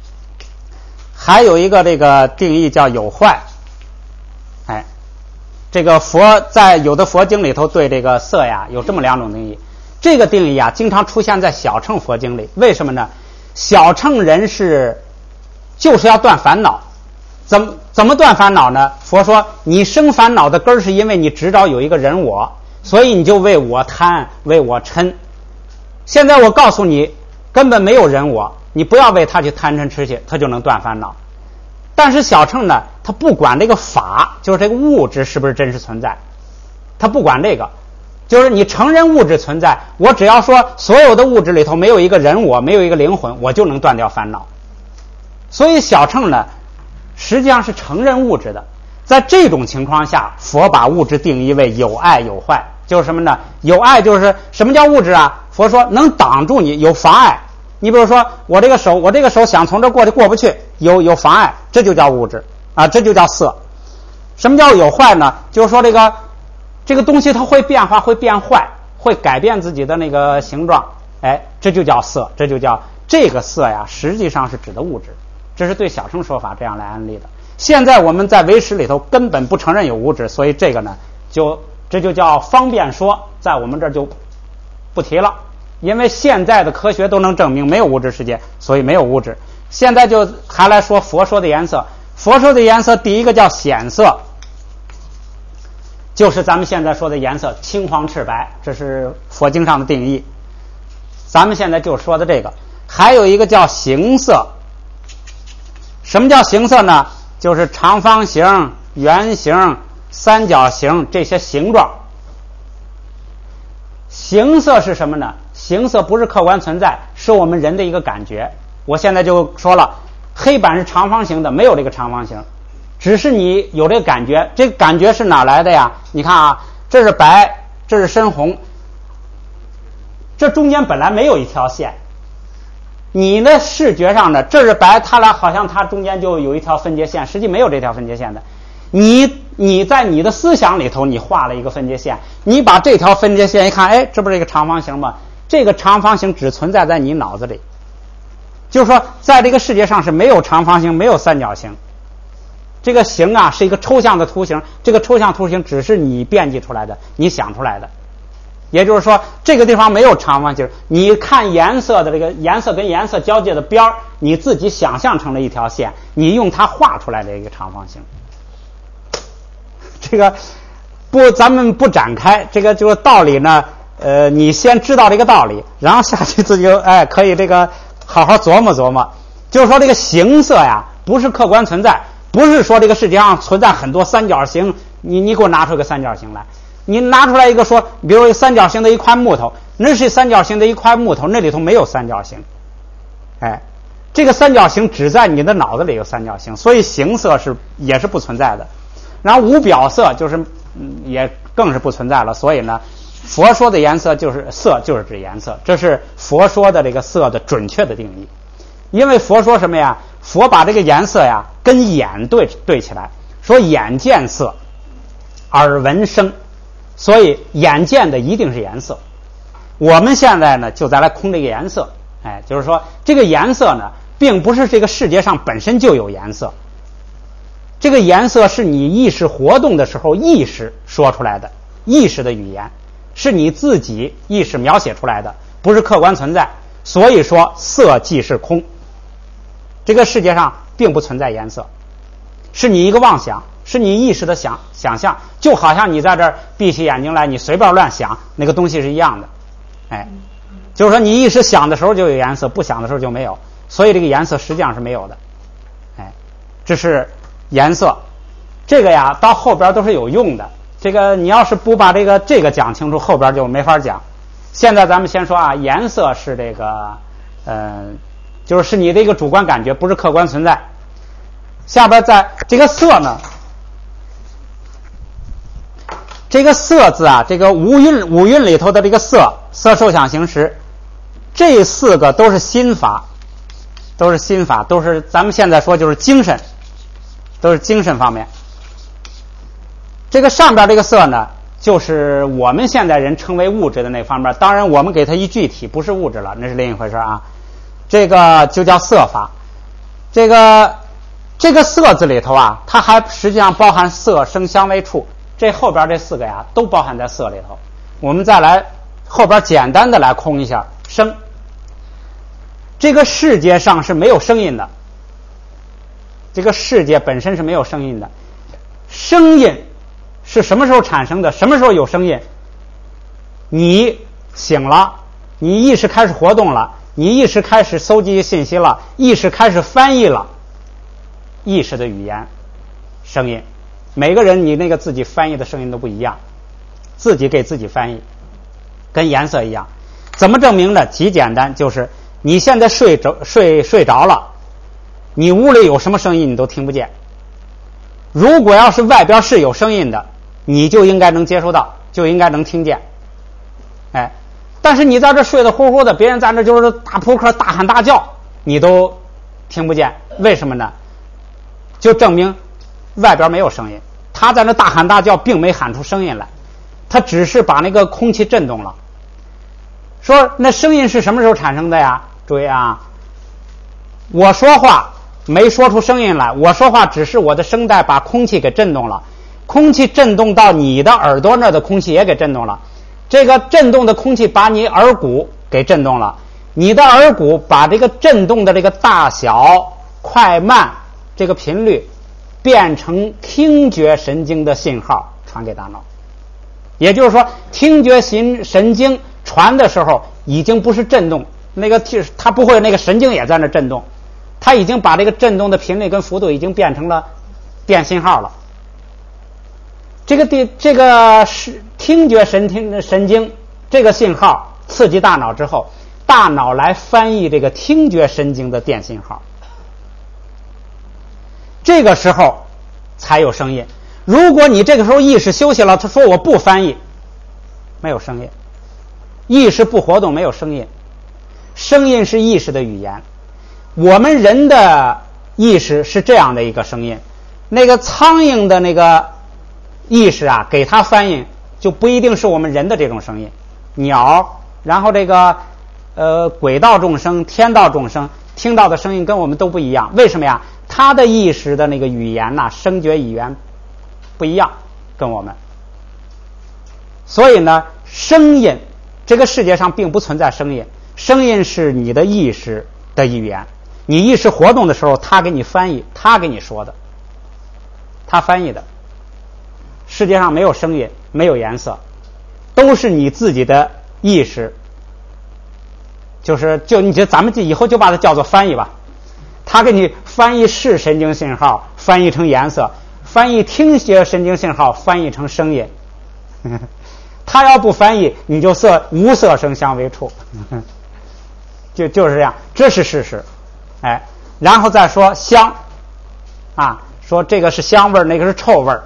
还有一个这个定义叫有坏。 这个佛在有的佛经里头对这个色呀有这么两种定义。这个定义啊，经常出现在小乘佛经里。为什么呢？小乘人就是要断烦恼。怎么断烦恼呢？佛说，你生烦恼的根儿是因为你执着有一个人我，所以你就为我贪，为我嗔。现在我告诉你，根本没有人我，你不要为他去贪嗔痴去，他就能断烦恼。但是小乘呢，他不管这个法，就是这个物质是不是真实存在，他不管这个，就是你承认物质存在，我只要说所有的物质里头没有一个人我，没有一个灵魂，我就能断掉烦恼。所以小乘呢，实际上是承认物质的。在这种情况下，佛把物质定义为有爱有坏，就是什么呢？有爱就是什么叫物质啊？佛说能挡住你，有妨碍。你比如说我这个手想从这过去过不去，有妨碍，这就叫物质啊，这就叫色。什么叫有坏呢？就是说这个东西它会变化，会变坏，会改变自己的那个形状，哎，这就叫色，这就叫这个色呀，实际上是指的物质。这是对小乘说法这样来安立的。现在我们在唯识里头根本不承认有物质，所以这个呢，这就叫方便说，在我们这儿就不提了。因为现在的科学都能证明没有物质世界，所以没有物质。现在就还来说佛说的颜色。佛说的颜色，第一个叫显色，就是咱们现在说的颜色，青黄赤白，这是佛经上的定义。咱们现在就说的这个。还有一个叫形色。什么叫形色呢？就是长方形、圆形、三角形这些形状。形色是什么呢？形色不是客观存在，是我们人的一个感觉。我现在就说了，黑板是长方形的，没有这个长方形，只是你有这个感觉。这个感觉是哪来的呀？你看啊，这是白，这是深红，这中间本来没有一条线。你的视觉上呢，这是白，它俩好像它中间就有一条分界线，实际没有这条分界线的。你在你的思想里头，你画了一个分界线，你把这条分界线一看，哎，这不是一个长方形吗？这个长方形只存在在你脑子里，就是说，在这个世界上是没有长方形，没有三角形。这个形啊，是一个抽象的图形，这个抽象图形只是你编辑出来的，你想出来的。也就是说，这个地方没有长方形，你看颜色的这个颜色跟颜色交界的边儿，你自己想象成了一条线，你用它画出来的一个长方形。这个咱们不展开，这个就是道理呢。你先知道这个道理，然后下去自己可以这个好好琢磨琢磨。就是说，这个形色呀，不是客观存在，不是说这个世界上存在很多三角形，你给我拿出个三角形来。你拿出来一个说，比如三角形的一块木头，那是三角形的一块木头，那里头没有三角形。哎，这个三角形只在你的脑子里有三角形，所以形色也是不存在的。然后无表色就是也更是不存在了。所以呢，佛说的颜色就是色，就是指颜色，这是佛说的这个色的准确的定义。因为佛说什么呀？佛把这个颜色呀跟眼对起来，说眼见色，耳闻声。所以眼见的一定是颜色。我们现在呢就再来空这个颜色，就是说这个颜色呢并不是这个世界上本身就有颜色，这个颜色是你意识活动的时候意识说出来的，意识的语言是你自己意识描写出来的，不是客观存在。所以说色即是空，这个世界上并不存在颜色，是你一个妄想，是你意识的想象，就好像你在这儿闭起眼睛来，你随便乱想，那个东西是一样的。就是说你意识想的时候就有颜色，不想的时候就没有，所以这个颜色实际上是没有的。这是颜色。这个呀到后边都是有用的，这个你要是不把这个讲清楚，后边就没法讲。现在咱们先说啊，颜色是这个就是你的一个主观感觉，不是客观存在。下边在这个色呢，这个色字啊，这个五蕴里头的这个色受想行识，这四个都是心法，都是咱们现在说就是精神，都是精神方面。这个上边这个色呢，就是我们现在人称为物质的那方面，当然我们给它一具体，不是物质了，那是另一回事啊。这个就叫色法。这个色字里头啊，它还实际上包含色声香味触， 这后边这4个呀都包含在色里头。我们再来后边简单的来空一下声。这个世界上是没有声音的，这个世界本身是没有声音的。声音是什么时候产生的？什么时候有声音？你醒了，你意识开始活动了，你意识开始搜集信息了，意识开始翻译了，意识的语言声音。每个人你那个自己翻译的声音都不一样，自己给自己翻译，跟颜色一样。怎么证明呢？极简单，就是你现在睡着了，你屋里有什么声音你都听不见。如果要是外边是有声音的，你就应该能接收到，就应该能听见。哎，但是你在这睡得呼呼的，别人在这就是打扑克大喊大叫，你都听不见。为什么呢？就证明外边没有声音，他在那大喊大叫并没喊出声音来，他只是把那个空气震动了。说那声音是什么时候产生的呀？注意啊，我说话没说出声音来，我说话只是我的声带把空气给震动了，空气震动到你的耳朵那的空气也给震动了，这个震动的空气把你耳骨给震动了，你的耳骨把这个震动的这个大小快慢这个频率变成听觉神经的信号传给大脑。也就是说，听觉神经传的时候已经不是震动，那个它不会那个神经也在那震动，它已经把这个震动的频率跟幅度已经变成了电信号了。这个是听觉神经这个信号刺激大脑之后，大脑来翻译这个听觉神经的电信号，这个时候才有声音。如果你这个时候意识休息了，他说我不翻译，没有声音。意识不活动，没有声音。声音是意识的语言。我们人的意识是这样的一个声音，那个苍蝇的那个意识啊，给它翻译就不一定是我们人的这种声音。鸟，然后这个轨道众生、天道众生听到的声音跟我们都不一样。为什么呀？它的意识的那个语言呐，声觉语言不一样，跟我们。所以呢，声音这个世界上并不存在声音，声音是你的意识的语言。你意识活动的时候，他给你翻译，他给你说的，他翻译的。世界上没有声音，没有颜色，都是你自己的意识。咱们以后就把它叫做翻译吧。他给你翻译视神经信号，翻译成颜色，翻译听觉神经信号，翻译成声音。他要不翻译，你就无色声香味触，就是这样，这是事实。哎，然后再说香啊，说这个是香味儿，那个是臭味儿。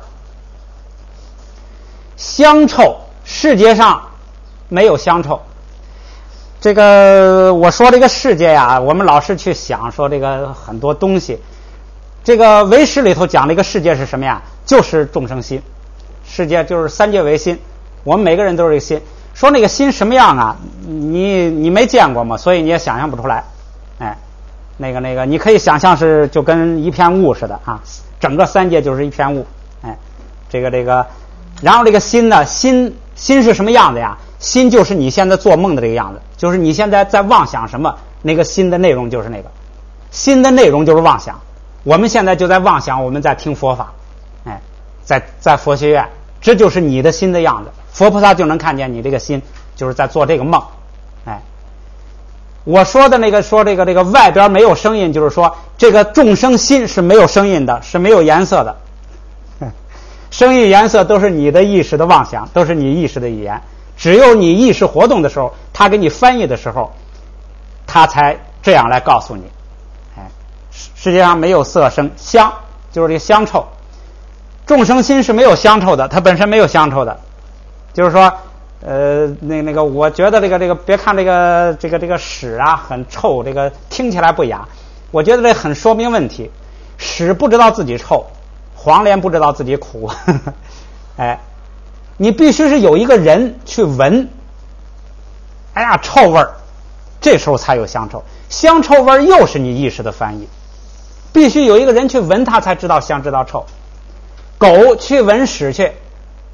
香臭，世界上没有香臭。这个我说这个世界呀，我们老是去想说这个很多东西。这个唯识里头讲这个世界是什么呀？就是众生心。世界就是三界唯心，我们每个人都是这个心。说那个心什么样啊？你没见过嘛，所以你也想象不出来。哎，那个你可以想象是就跟一片雾似的啊，整个三界就是一片雾。哎，这个，然后这个心呢，心是什么样子呀？心就是你现在做梦的这个样子，就是你现在在妄想什么，那个心的内容就是那个，心的内容就是妄想。我们现在就在妄想，我们在听佛法，哎，在佛学院，这就是你的心的样子。佛菩萨就能看见你这个心就是在做这个梦。哎，我说的说这个外边没有声音，就是说这个众生心是没有声音的，是没有颜色的。声音颜色都是你的意识的妄想，都是你意识的语言。只有你意识活动的时候，他给你翻译的时候，他才这样来告诉你。哎，世界上没有色声香，就是这个香臭。众生心是没有香臭的，它本身没有香臭的。就是说，那个，我觉得这个，别看这个屎啊很臭，这个听起来不雅，我觉得这很说明问题。屎不知道自己臭，黄连不知道自己苦。哎。你必须是有一个人去闻，哎呀，臭味儿，这时候才有香臭。香臭味儿又是你意识的翻译，必须有一个人去闻它才知道香知道臭。狗去闻屎去，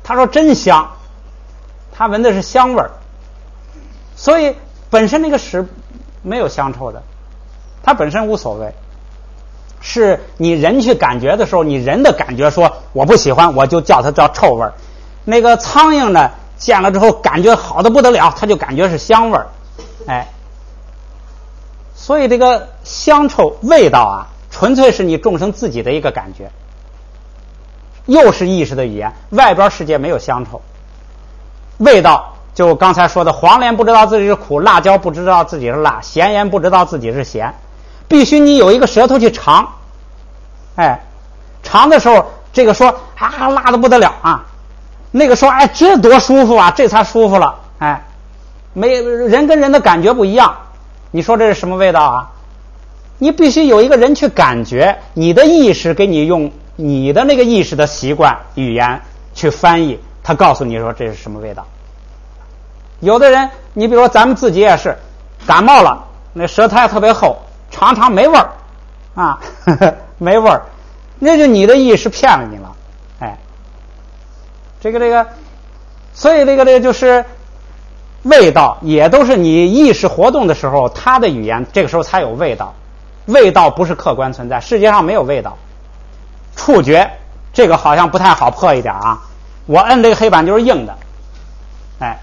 他说真香，他闻的是香味儿，所以本身那个屎没有香臭的，它本身无所谓。是你人去感觉的时候，你人的感觉说我不喜欢，我就叫它叫臭味儿。那个苍蝇呢，见了之后感觉好的不得了，它就感觉是香味儿。哎，所以这个香臭味道啊，纯粹是你众生自己的一个感觉，又是意识的语言。外边世界没有香臭，味道就刚才说的，黄连不知道自己是苦，辣椒不知道自己是辣，咸盐不知道自己是咸。必须你有一个舌头去尝，哎，尝的时候，这个说啊辣的不得了啊，那个说哎这多舒服啊，这才舒服了，哎，人跟人的感觉不一样，你说这是什么味道啊？你必须有一个人去感觉，你的意识给你用你的那个意识的习惯语言去翻译，他告诉你说这是什么味道。有的人，你比如说咱们自己也是感冒了，那舌苔特别厚。常常没味儿啊，没味儿，那就你的意识骗了你了，哎，这个，所以这个就是味道，也都是你意识活动的时候，它的语言这个时候才有味道。味道不是客观存在，世界上没有味道。触觉这个好像不太好破一点啊，我摁这个黑板就是硬的，哎。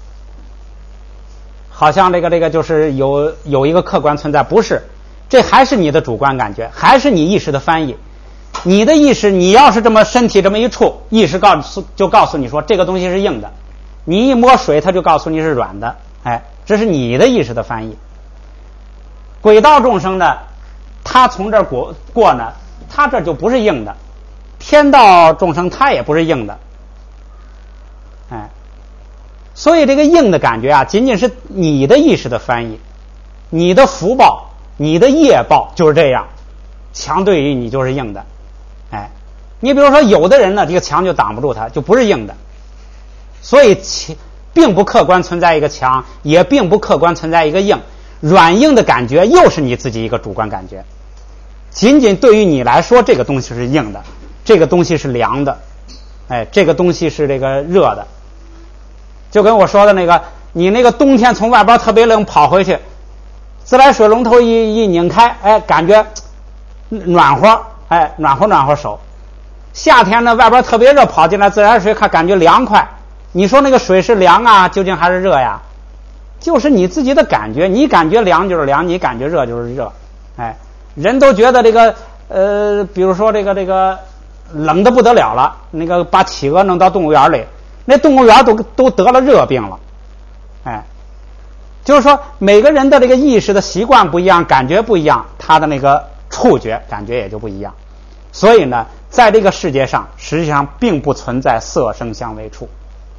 好像这个就是有一个客观存在，不是，这还是你的主观感觉，还是你意识的翻译。你的意识，你要是这么身体这么一触，意识就告诉你说这个东西是硬的，你一摸水它就告诉你是软的，哎，这是你的意识的翻译。轨道众生呢，他从这儿过呢，他这就不是硬的，天道众生他也不是硬的，哎。所以这个硬的感觉啊，仅仅是你的意识的翻译，你的福报、你的业报就是这样，墙对于你就是硬的，哎，你比如说有的人呢，这个墙就挡不住他，就不是硬的，所以并不客观存在一个墙，也并不客观存在一个硬，软硬的感觉又是你自己一个主观感觉，仅仅对于你来说，这个东西是硬的，这个东西是凉的，哎，这个东西是这个热的。就跟我说的那个，你那个冬天从外边特别冷跑回去，自来水龙头一拧开，哎，感觉暖和，哎，暖和手。夏天呢，外边特别热，跑进来自来水看感觉凉快。你说那个水是凉啊，究竟还是热呀？就是你自己的感觉，你感觉凉就是凉，你感觉热就是热。哎，人都觉得这个比如说这个冷的不得了了，那个把企鹅弄到动物园里。那动物园都得了热病了，哎，就是说每个人的这个意识的习惯不一样，感觉不一样，他的那个触觉感觉也就不一样。所以呢，在这个世界上，实际上并不存在色声香味触。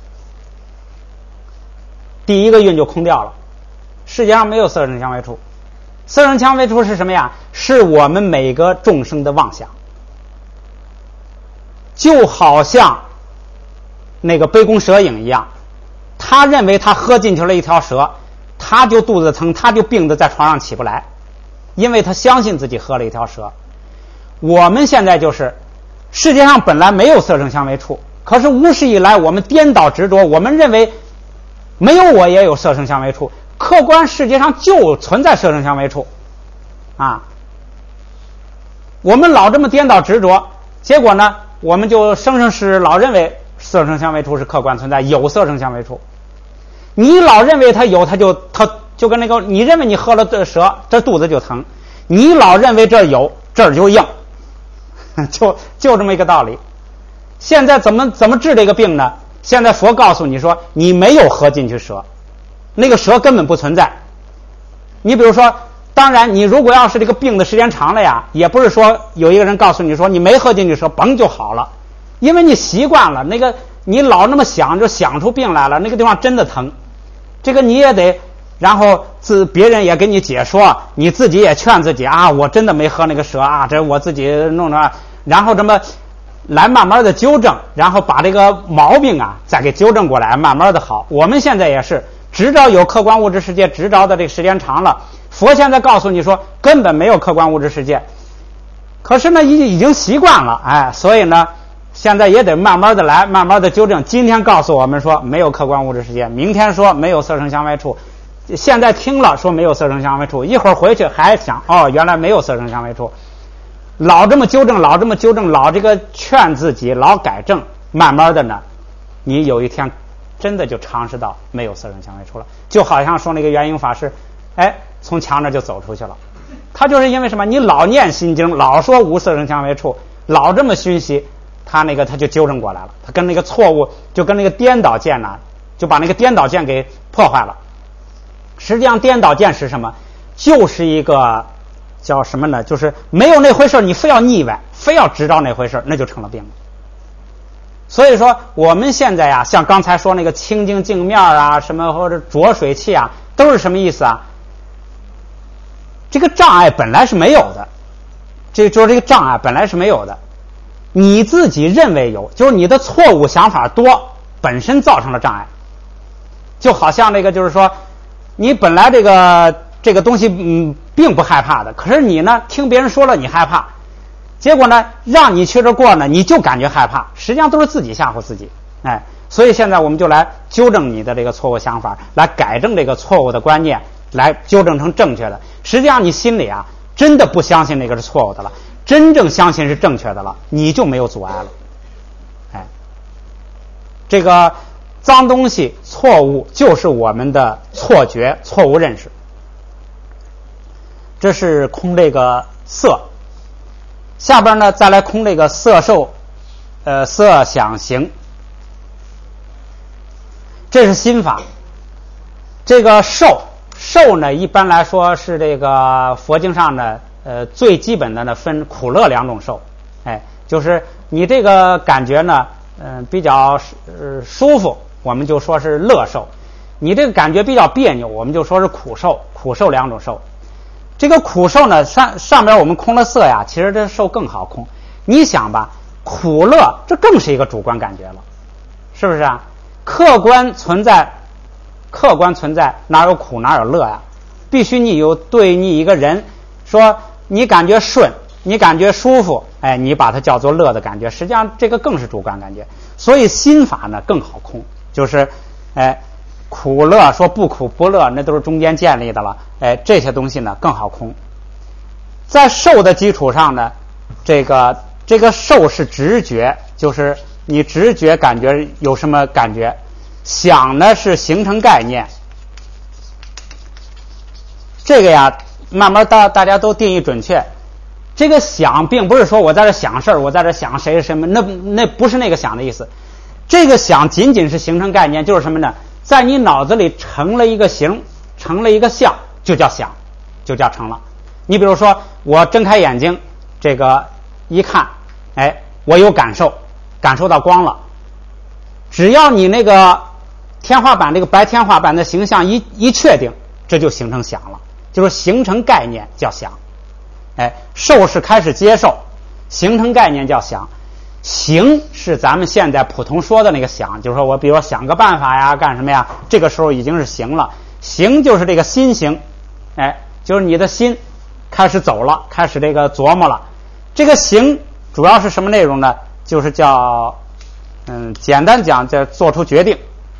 第一个运就空掉了，世界上没有色声香味触。色声香味触是什么呀？是我们每个众生的妄想，就好像那个杯弓蛇影一样，他认为他喝进去了一条蛇，他就肚子疼，他就病得在床上起不来，因为他相信自己喝了一条蛇。我们现在就是世界上本来没有色声香味触，可是无始以来我们颠倒执着，我们认为没有我也有色声香味触，客观世界上就存在色声香味触啊。我们老这么颠倒执着，结果呢，我们就生世老认为色声香味触是客观存在，有色声香味触。你老认为它有，它就跟那个你认为你喝了这蛇，这肚子就疼；你老认为这有，这儿就硬，就这么一个道理。现在怎么治这个病呢？现在佛告诉你说，你没有喝进去蛇，那个蛇根本不存在。你比如说，当然你如果要是这个病的时间长了呀，也不是说有一个人告诉你说你没喝进去蛇，嘣就好了。因为你习惯了，那个你老那么想，就想出病来了，那个地方真的疼。这个你也得，然后别人也给你解说，你自己也劝自己啊，我真的没喝那个蛇啊，这我自己弄着，然后这么来慢慢的纠正，然后把这个毛病啊再给纠正过来，慢慢的好。我们现在也是，直着有客观物质世界，直着的这个时间长了，佛现在告诉你说根本没有客观物质世界，可是呢已经习惯了，哎，所以呢现在也得慢慢的来，慢慢的纠正。今天告诉我们说没有客观物质世界，明天说没有色声香味触，现在听了说没有色声香味触，一会儿回去还想原来没有色声香味触，老这么纠正，老这么纠正，老这个劝自己，老改正，慢慢的呢，你有一天真的就尝试到没有色声香味触了。就好像说那个元婴法师，从墙那就走出去了。他就是因为什么？你老念心经，老说无色声香味触，老这么熏习，他就纠正过来了。他跟那个错误，就跟那个颠倒见就把那个颠倒见给破坏了。实际上颠倒见是什么？就是一个叫什么呢？就是没有那回事，你非要腻歪，非要执着那回事，那就成了病了。所以说我们现在呀，像刚才说那个清净镜面啊，什么或者浊水器啊，都是什么意思啊？这个障碍本来是没有的，这个障碍本来是没有的，你自己认为有，就是你的错误想法多，本身造成了障碍。就好像那个就是说，你本来这个东西并不害怕的，可是你呢听别人说了你害怕，结果呢让你去这过呢，你就感觉害怕，实际上都是自己吓唬自己。所以现在我们就来纠正你的这个错误想法，来改正这个错误的观念，来纠正成正确的。实际上你心里真的不相信那个是错误的了，真正相信是正确的了，你就没有阻碍了。这个脏东西错误就是我们的错觉、错误认识。这是空这个色，下边呢再来空这个色受色想行，这是心法。这个受呢一般来说是这个佛经上呢最基本的呢分苦乐两种受。就是你这个感觉呢比较舒服，我们就说是乐受；你这个感觉比较别扭，我们就说是苦受。苦受两种受。这个苦受呢上面我们空了色呀，其实这受更好空。你想吧，苦乐这更是一个主观感觉了，是不是啊？客观存在哪有苦哪有乐呀？必须你对你一个人说你感觉顺，你感觉舒服，你把它叫做乐的感觉，实际上这个更是主观感觉。所以心法呢更好空，就是苦乐说不苦不乐，那都是中间建立的了。这些东西呢更好空。在受的基础上呢，这个受是直觉，就是你直觉感觉有什么感觉。想呢是形成概念，这个呀慢慢大家都定义准确。这个想并不是说我在这想事儿，我在这想谁什么，那不是那个想的意思。这个想仅仅是形成概念，就是什么呢？在你脑子里成了一个形，成了一个相，就叫想，就叫成了。你比如说我睁开眼睛，这个一看，我有感受到光了。只要你那个天花板，这个白天花板的形象一确定，这就形成想了，就是形成概念叫想。受是开始接受，形成概念叫想。行是咱们现在普通说的那个想，就是说我比如说想个办法呀，干什么呀，这个时候已经是行了。行就是这个心行，就是你的心开始走了，开始这个琢磨了。这个行主要是什么内容呢？就是叫简单讲叫做出决定。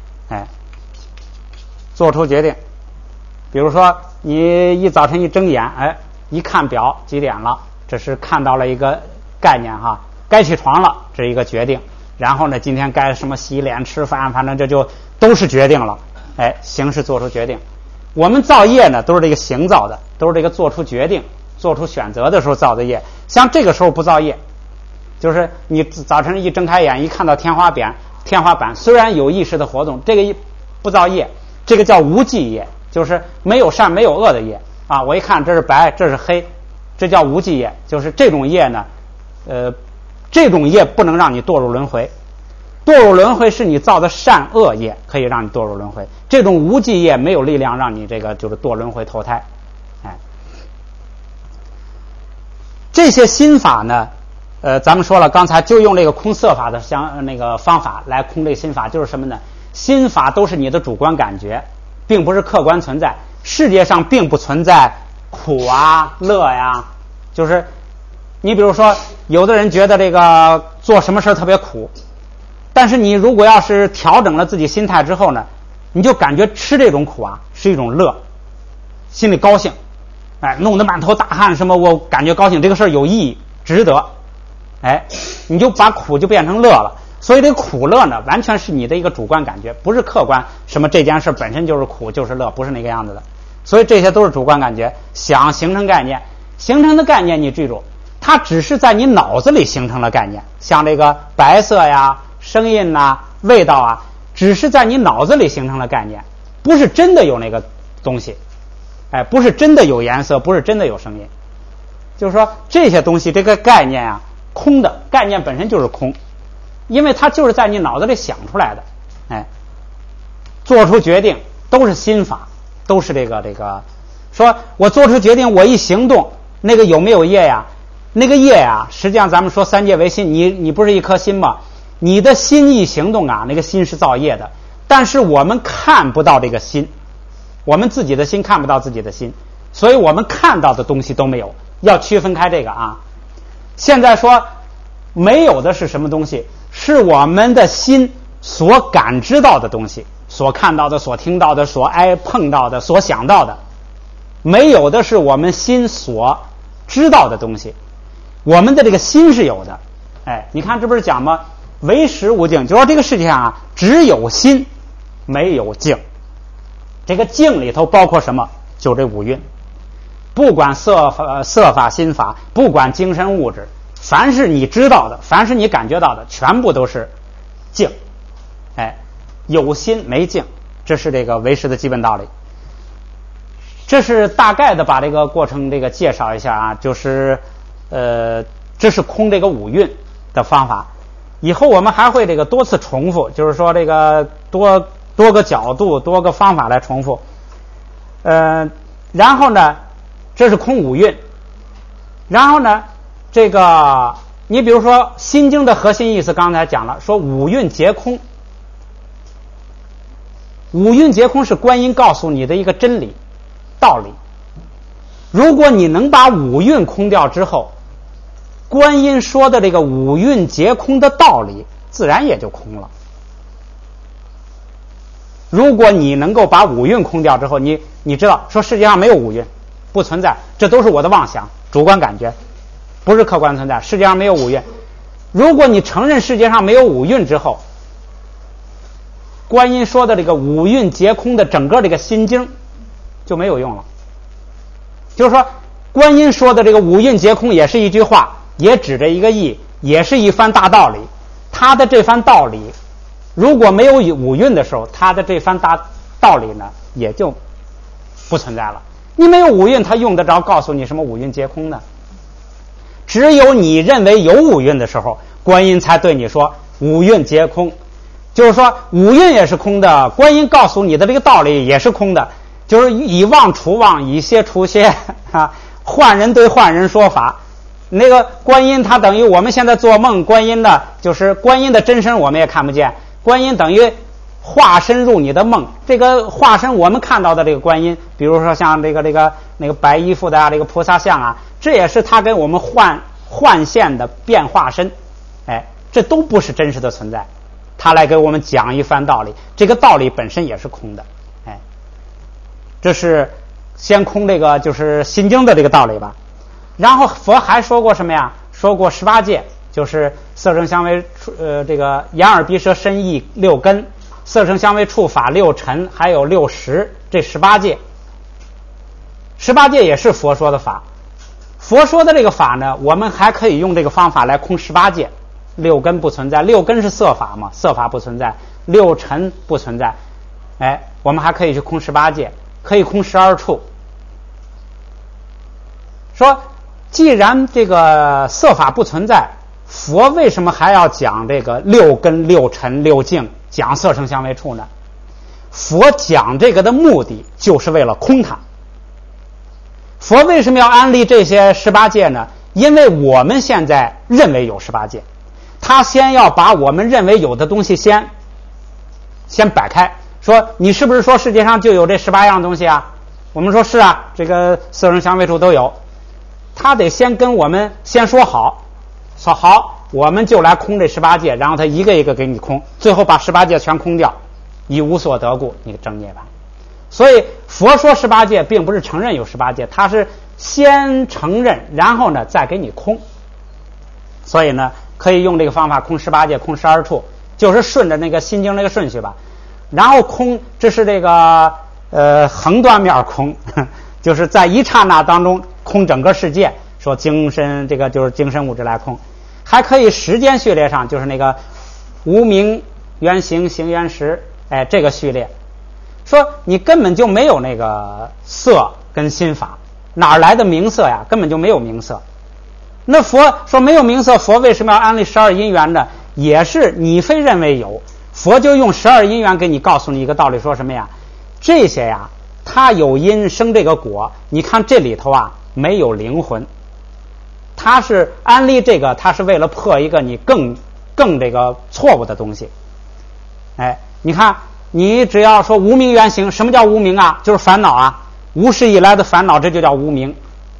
做出决定。比如说你一早晨一睁眼，一看表几点了，这是看到了一个概念哈，该起床了，这是一个决定。然后呢，今天该什么洗脸吃饭，反正这就都是决定了。行是做出决定。我们造业呢，都是这个行造的，都是这个做出决定、做出选择的时候造的业。像这个时候不造业，就是你早晨一睁开眼，一看到天花板虽然有意识的活动，这个不造业，这个叫无记业，就是没有善没有恶的业啊。我一看这是白，这是黑，这叫无记业。就是这种业呢，这种业不能让你堕入轮回。堕入轮回是你造的善恶业可以让你堕入轮回，这种无记业没有力量让你这个就是堕轮回投胎。这些心法呢，咱们说了，刚才就用这个空色法的那个方法来空这个心法，就是什么呢？心法都是你的主观感觉，并不是客观存在。世界上并不存在苦啊乐呀，就是你比如说有的人觉得这个做什么事特别苦，但是你如果要是调整了自己心态之后呢，你就感觉吃这种苦啊是一种乐，心里高兴，哎，弄得满头大汗什么，我感觉高兴，这个事儿有意义，值得，哎，你就把苦就变成乐了。所以这个苦乐呢，完全是你的一个主观感觉，不是客观什么这件事本身就是苦就是乐，不是那个样子的。所以这些都是主观感觉，想形成概念，形成的概念你记住，它只是在你脑子里形成了概念，像这个白色呀、声音呐、味道啊，只是在你脑子里形成了概念，不是真的有那个东西，哎，不是真的有颜色，不是真的有声音。就是说这些东西，这个概念啊，空的概念本身就是空，因为它就是在你脑子里想出来的，哎，做出决定都是心法，都是这个说我做出决定，我一行动，那个有没有业呀？那个业呀，实际上咱们说三界为心，你不是一颗心吗？你的心一行动啊，那个心是造业的，但是我们看不到这个心，我们自己的心看不到自己的心，所以我们看到的东西都没有，要区分开这个啊。现在说没有的是什么东西？是我们的心所感知到的东西，所看到的，所听到的，所碰到的，所想到的。没有的是我们心所知道的东西，我们的这个心是有的。哎，你看这不是讲吗？唯识无境，就说这个世界上啊，只有心没有境。这个境里头包括什么？就这五蕴，不管色法心法，不管精神物质，凡是你知道的，凡是你感觉到的，全部都是境。哎，有心没境，这是这个唯识的基本道理。这是大概的把这个过程这个介绍一下啊，就是这是空这个五蕴的方法。以后我们还会这个多次重复，就是说这个多个角度、多个方法来重复。然后呢，这是空五蕴。然后呢，这个你比如说《心经》的核心意思，刚才讲了，说五蕴皆空。五蕴皆空是观音告诉你的一个真理、道理。如果你能把五蕴空掉之后，观音说的这个五蕴皆空的道理自然也就空了。如果你能够把五蕴空掉之后，你知道说世界上没有五蕴，不存在，这都是我的妄想、主观感觉，不是客观存在，世界上没有五蕴。如果你承认世界上没有五蕴之后，观音说的这个五蕴皆空的整个这个心经就没有用了。就是说观音说的这个五蕴皆空也是一句话，也指着一个义，也是一番大道理。他的这番道理如果没有五蕴的时候，他的这番大道理呢也就不存在了。你没有五蕴，他用得着告诉你什么五蕴皆空呢？只有你认为有五蕴的时候，观音才对你说五蕴皆空。就是说五蕴也是空的，观音告诉你的这个道理也是空的，就是以妄除妄，以歇除歇啊，换人对换人说法。那个观音他等于我们现在做梦，观音的就是观音的真身我们也看不见，观音等于化身入你的梦。这个化身我们看到的这个观音，比如说像那个白衣服的啊，这个菩萨像啊，这也是他给我们换现的变化身。哎，这都不是真实的存在，他来给我们讲一番道理，这个道理本身也是空的。哎，这是先空这个就是心经的这个道理吧。然后佛还说过什么呀？说过18界，就是色声香味这个眼耳鼻舌身意六根，色声香味触法六尘，还有六识，这18界。18界也是佛说的法。佛说的这个法呢，我们还可以用这个方法来空18界。六根不存在，六根是色法嘛，色法不存在，六尘不存在。哎，我们还可以去空18界，可以空12处。说既然这个色法不存在，佛为什么还要讲这个六根六尘六境，讲色声香味触呢？佛讲这个的目的就是为了空它。佛为什么要安立这些18界呢？因为我们现在认为有18界，他先要把我们认为有的东西先摆开，说你是不是说世界上就有这18样东西啊？我们说是啊，这个色声香味触都有。他得先跟我们先说好， 说好，我们就来空这18界，然后他一个一个给你空，最后把18界全空掉，以无所得故，你正涅槃。所以佛说18界并不是承认有18界，他是先承认，然后呢再给你空。所以呢可以用这个方法空18界，空12处，就是顺着那个心经那个顺序吧。然后空，这是这个横断面空，就是在一刹那当中空整个世界，说精神，这个就是精神物质来空。还可以时间序列上，就是那个无名原形行原识，这个序列说你根本就没有那个色跟心法，哪来的名色呀？根本就没有名色。那佛说没有名色，佛为什么要安立12因缘呢？也是你非认为有，佛就用12因缘给你告诉你一个道理，说什么呀？这些呀它有因生这个果，你看这里头啊没有灵魂，它是安立这个，它是为了破一个你更这个错误的东西。你看你只要说无明原形，什么叫无明啊？就是烦恼啊，无始以来的烦恼，这就叫无明。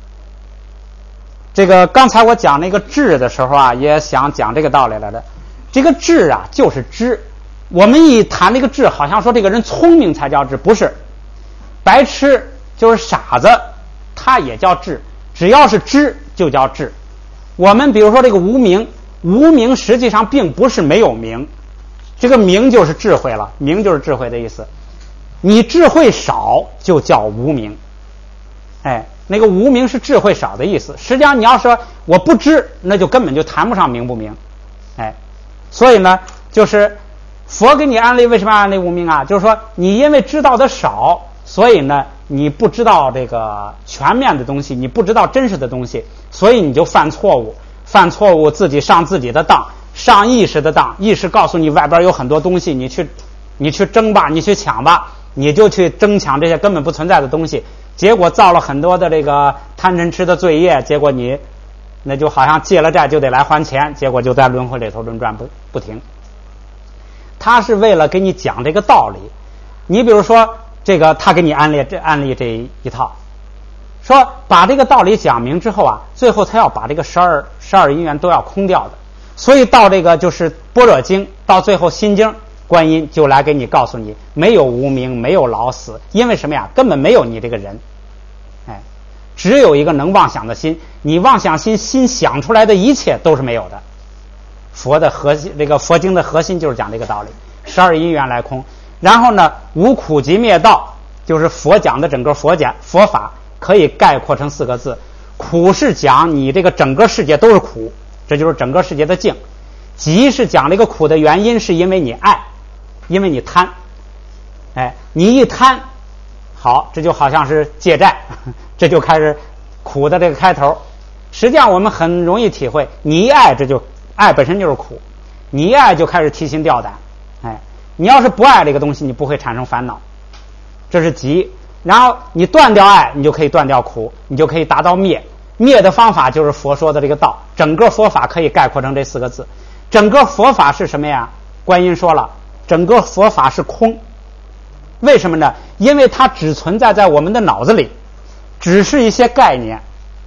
这个刚才我讲那个智的时候啊，也想讲这个道理来的。这个智啊就是知，我们一谈这个智，好像说这个人聪明才叫智，不是。白痴就是傻子，他也叫智，只要是知就叫智。我们比如说这个无明，无明实际上并不是没有明，这个明就是智慧了，明就是智慧的意思。你智慧少就叫无明，那个无明是智慧少的意思。实际上你要说我不知，那就根本就谈不上明不明。所以呢就是佛给你安利，为什么安利无明啊？就是说你因为知道的少，所以呢你不知道这个全面的东西，你不知道真实的东西，所以你就犯错误，自己上自己的当，上意识的当，意识告诉你外边有很多东西，你去争吧，你去抢吧，你就去争抢这些根本不存在的东西，结果造了很多的这个贪嗔痴的罪业，结果你那就好像借了债就得来还钱，结果就在轮回里头轮转不停。他是为了给你讲这个道理。你比如说这个他给你安利这一套，说把这个道理讲明之后啊，最后他要把这个12因缘都要空掉的。所以到这个就是般若经，到最后心经，观音就来给你告诉你没有无明，没有老死，因为什么呀？根本没有你这个人，只有一个能妄想的心，你妄想心想出来的一切都是没有的。佛的核心，这个佛经的核心就是讲这个道理，12因缘来空。然后呢无苦集灭道，就是佛讲的整个佛法可以概括成4个字，苦是讲你这个整个世界都是苦，这就是整个世界的境。集是讲这个苦的原因是因为你爱，因为你贪，你一贪，好，这就好像是借债，这就开始苦的这个开头。实际上我们很容易体会，你一爱，这就爱本身就是苦，你一爱就开始提心吊胆，你要是不爱这个东西，你不会产生烦恼，这是集。然后你断掉爱，你就可以断掉苦，你就可以达到灭。灭的方法就是佛说的这个道，整个佛法可以概括成这4个字。整个佛法是什么呀？观音说了，整个佛法是空。为什么呢？因为它只存在在我们的脑子里，只是一些概念，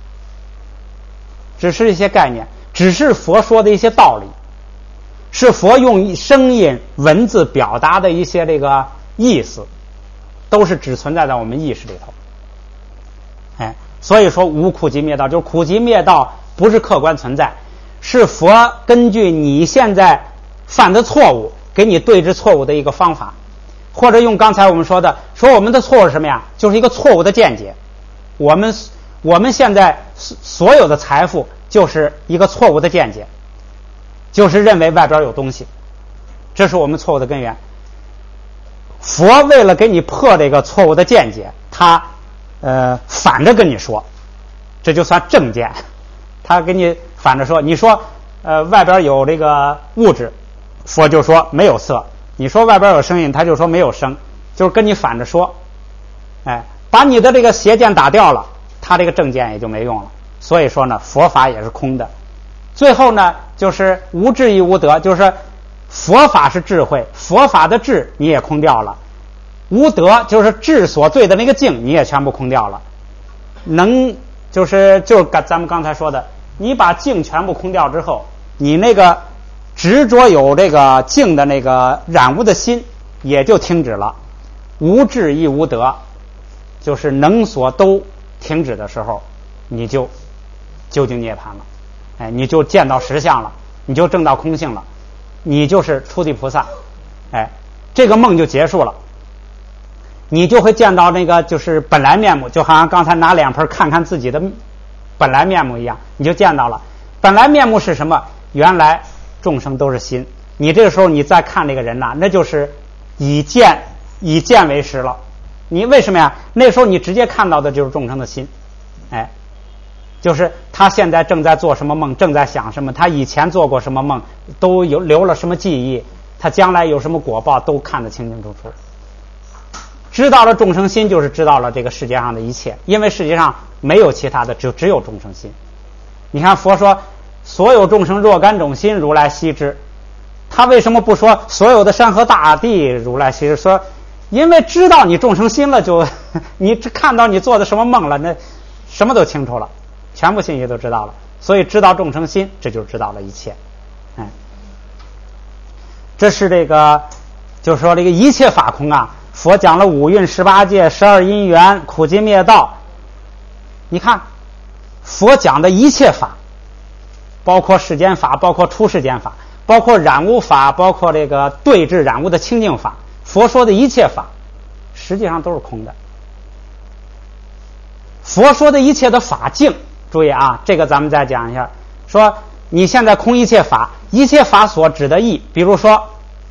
只是佛说的一些道理，是佛用声音文字表达的一些这个意思，都是只存在在我们意识里头。所以说无苦集灭道，就是苦集灭道不是客观存在，是佛根据你现在犯的错误给你对治错误的一个方法。或者用刚才我们说的，说我们的错误是什么呀？就是一个错误的见解。我们现在所有的财富就是一个错误的见解，就是认为外边有东西，这是我们错误的根源。佛为了给你破这个错误的见解，他反着跟你说，这就算正见。他给你反着说，你说外边有这个物质，佛就说没有色；你说外边有声音，他就说没有声，就是跟你反着说。把你的这个邪见打掉了，他这个正见也就没用了。所以说呢，佛法也是空的。最后呢，就是无智亦无得，就是佛法是智慧，佛法的智你也空掉了，无得就是智所对的那个境你也全部空掉了。就是咱们刚才说的， 你把境全部空掉之后，你那个执着有这个境的那个染污的心也就停止了，无智亦无得，就是能所都停止的时候，你就究竟涅槃了。哎，你就见到实相了，你就证到空性了，你就是初地菩萨。哎，这个梦就结束了，你就会见到那个就是本来面目，就好像刚才拿脸盆看看自己的本来面目一样，你就见到了本来面目是什么？原来众生都是心。你这个时候你再看这个人呐，那就是以见为实了。你为什么呀？那时候你直接看到的就是众生的心。哎，就是他现在正在做什么梦，正在想什么，他以前做过什么梦，都有留了什么记忆，他将来有什么果报，都看得清清楚楚。知道了众生心，就是知道了这个世界上的一切，因为世界上没有其他的，只有众生心。你看佛说所有众生若干种心，如来悉知。他为什么不说所有的山河大地如来悉知？说因为知道你众生心了，就你看到你做的什么梦了，那什么都清楚了，全部信息都知道了。所以知道众生心，这就是知道了一切。这是这个就是说这个一切法空啊。佛讲了五蕴18界12因缘苦集灭道。你看佛讲的一切法，包括世间法，包括出世间法，包括染污法，包括这个对治染污的清净法，佛说的一切法实际上都是空的。佛说的一切的法境，注意啊，这个咱们再讲一下，说你现在空一切法，一切法所指的义，比如说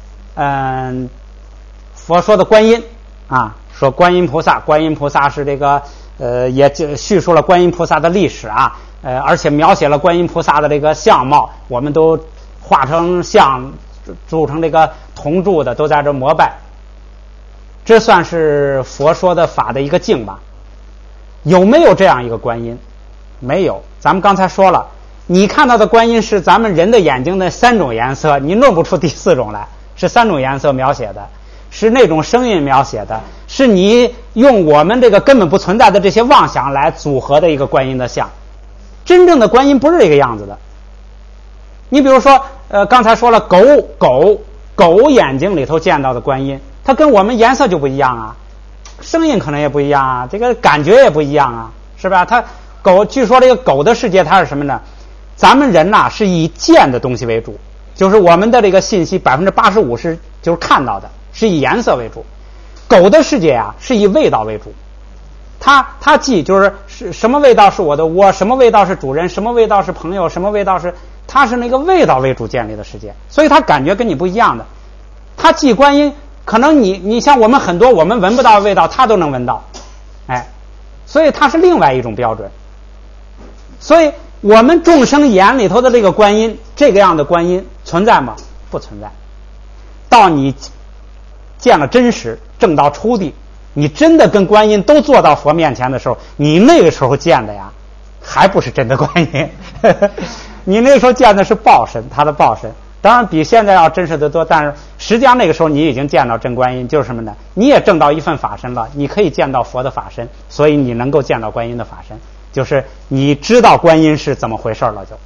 佛说的观音啊，说观音菩萨是这个也叙述了观音菩萨的历史啊，而且描写了观音菩萨的这个相貌，我们都画成像，铸成这个铜铸的，都在这膜拜。这算是佛说的法的一个境吧？有没有这样一个观音？没有。咱们刚才说了，你看到的观音是咱们人的眼睛的3种颜色，你弄不出第4种来，是3种颜色描写的，是那种声音描写的，是你用我们这个根本不存在的这些妄想来组合的一个观音的像。真正的观音不是这个样子的。你比如说刚才说了狗眼睛里头见到的观音，它跟我们颜色就不一样啊，声音可能也不一样啊，这个感觉也不一样啊，是吧？它狗，据说这个狗的世界它是什么呢？咱们人呐是以见的东西为主，就是我们的这个信息85%是就是看到的，是以颜色为主。狗的世界啊是以味道为主，它记就是什么味道是我的窝，什么味道是主人，什么味道是朋友，什么味道是，它是那个味道为主建立的世界，所以它感觉跟你不一样的。它记观音，可能你像我们很多我们闻不到的味道，它都能闻到，哎，所以它是另外一种标准。所以我们众生眼里头的这个观音，这个样的观音存在吗？不存在。到你见了真实，证到初地，你真的跟观音都坐到佛面前的时候，你那个时候见的呀还不是真的观音你那时候见的是报身，他的报身当然比现在要真实得多，但是实际上那个时候你已经见到真观音，就是什么呢？你也证到一份法身了，你可以见到佛的法身，所以你能够见到观音的法身，就是你知道观音是怎么回事了就。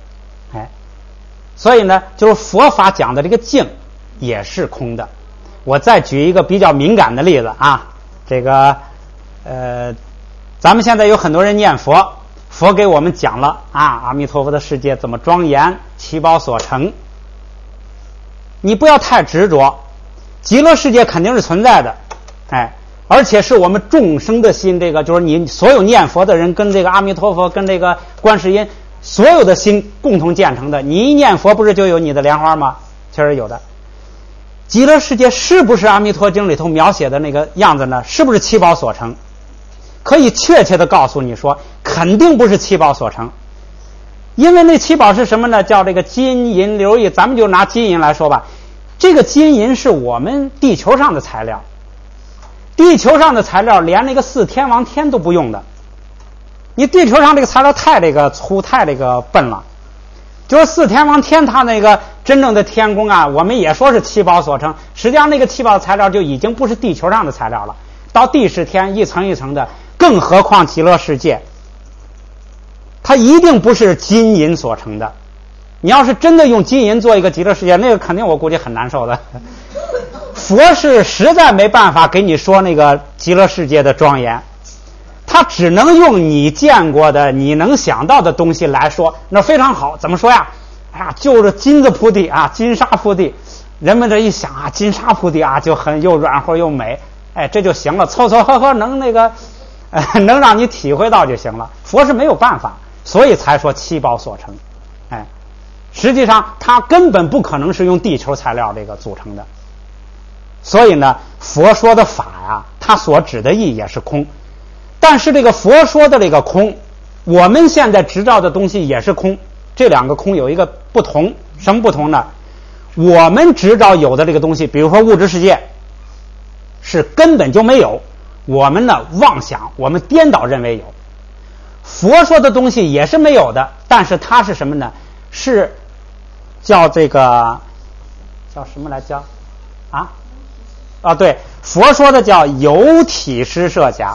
所以呢就是佛法讲的这个境也是空的。我再举一个比较敏感的例子啊，这个咱们现在有很多人念佛，佛给我们讲了啊，阿弥陀佛的世界怎么庄严，七宝所成。你不要太执着，极乐世界肯定是存在的，而且是我们众生的心，这个就是你所有念佛的人跟这个阿弥陀佛跟这个观世音所有的心共同建成的。你一念佛不是就有你的莲花吗？确实有的。极乐世界是不是阿弥陀经里头描写的那个样子呢？是不是七宝所成？可以确切的告诉你说肯定不是七宝所成。因为那七宝是什么呢？叫这个金银琉璃，咱们就拿金银来说吧。这个金银是我们地球上的材料，地球上的材料连那个4天王天都不用的。你地球上这个材料太这个粗，太这个笨了。就是4天王天它那个真正的天宫啊，我们也说是七宝所成，实际上那个七宝材料就已经不是地球上的材料了，到第10天一层一层的，更何况极乐世界它一定不是金银所成的。你要是真的用金银做一个极乐世界，那个肯定我估计很难受的。佛是实在没办法给你说那个极乐世界的庄严，他只能用你见过的你能想到的东西来说，那非常好。怎么说呀？哎呀，就是金子铺地啊，金沙铺地，人们这一想啊，金沙铺地啊，就很又软和又美，哎，这就行了，凑凑合合能那个能让你体会到就行了。佛是没有办法，所以才说七宝所成。哎，实际上它根本不可能是用地球材料这个组成的。所以呢，佛说的法呀，它所指的义也是空。但是这个佛说的这个空，我们现在知道的东西也是空。这两个空有一个不同，什么不同呢？我们知道有的这个东西，比如说物质世界，是根本就没有。我们呢妄想，我们颠倒认为有。佛说的东西也是没有的，但是它是什么呢？是叫这个叫什么来着？啊，对，佛说的叫有体施设假，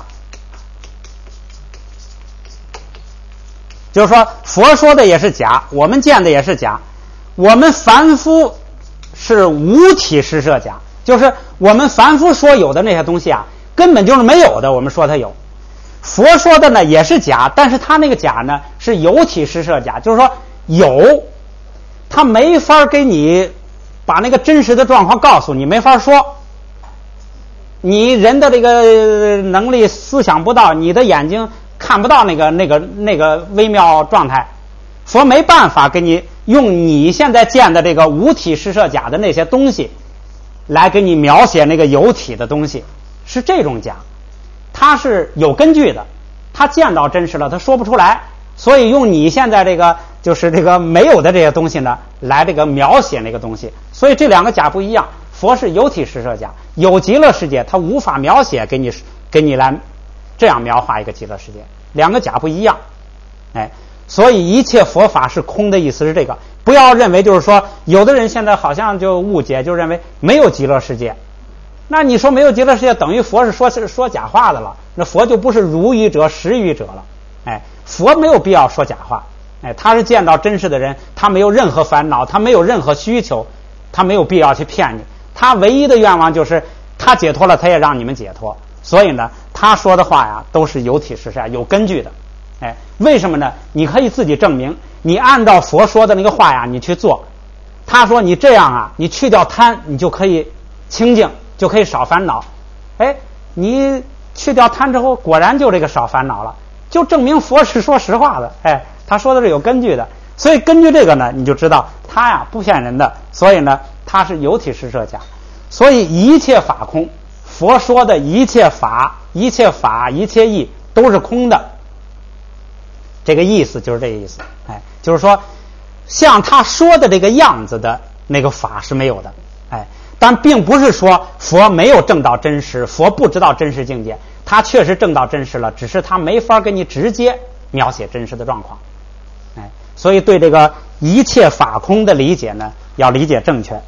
就是说佛说的也是假，我们见的也是假，我们凡夫是无体施设假，就是我们凡夫说有的那些东西啊，根本就是没有的，我们说它有。佛说的呢也是假，但是他那个假呢是有体施设假，就是说有，他没法给你把那个真实的状况告诉你，没法说。你人的这个能力思想不到，你的眼睛看不到那个微妙状态，佛没办法给你用你现在见的这个无体施设假的那些东西来给你描写那个有体的东西，是这种假，它是有根据的，他见到真实了他说不出来，所以用你现在这个就是这个没有的这些东西呢来这个描写那个东西，所以这两个假不一样。佛是有体施设假，有极乐世界它无法描写给你来这样描画一个极乐世界，两个假不一样。哎，所以一切佛法是空的意思是这个，不要认为就是说有的人现在好像就误解，就认为没有极乐世界，那你说没有极乐世界等于佛是说假话的了，那佛就不是如语者实语者了。哎，佛没有必要说假话，哎，他是见到真实的人，他没有任何烦恼，他没有任何需求，他没有必要去骗你，他唯一的愿望就是他解脱了，他也让你们解脱。所以呢，他说的话呀都是有体施设，有根据的。哎，为什么呢？你可以自己证明，你按照佛说的那个话呀你去做。他说你这样啊，你去掉贪，你就可以清净，就可以少烦恼。哎，你去掉贪之后，果然就这个少烦恼了，就证明佛是说实话的。哎，他说的是有根据的。所以根据这个呢，你就知道他呀不骗人的，所以呢他是有体施设假。所以一切法空，佛说的一切法一切义都是空的，这个意思就是这个意思。哎，就是说像他说的这个样子的那个法是没有的。哎，但并不是说佛没有证到真实，佛不知道真实境界，他确实证到真实了，只是他没法给你直接描写真实的状况。哎，所以对这个一切法空的理解呢，要理解正确。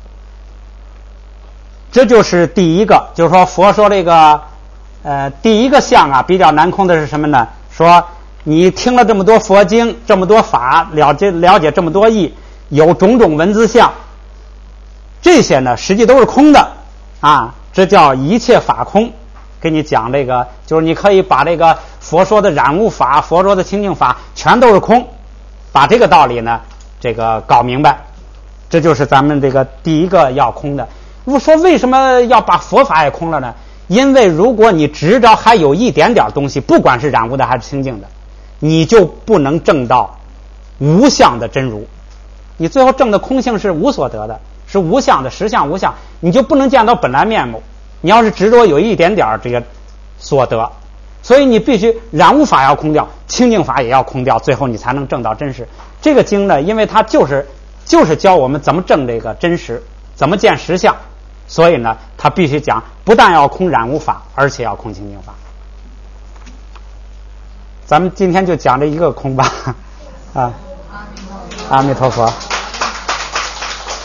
这就是第一个，就是说佛说这个第一个相啊比较难空的是什么呢？说你听了这么多佛经，这么多法，了解这么多义，有种种文字相，这些呢实际都是空的啊，这叫一切法空。给你讲这个，就是你可以把这个佛说的染物法，佛说的清净法全都是空，把这个道理呢这个搞明白，这就是咱们这个第一个要空的。我说为什么要把佛法也空了呢？因为如果你执着还有一点点东西，不管是染污的还是清净的，你就不能证到无相的真如。你最后证的空性是无所得的，是无相的，实相无相，你就不能见到本来面目。你要是执着有一点点这个所得，所以你必须染污法要空掉，清净法也要空掉，最后你才能证到真实。这个经呢，因为它就是教我们怎么证这个真实，怎么见实相，所以呢它必须讲不但要空染污法，而且要空清净法。咱们今天就讲这一个空吧。啊，阿弥陀佛。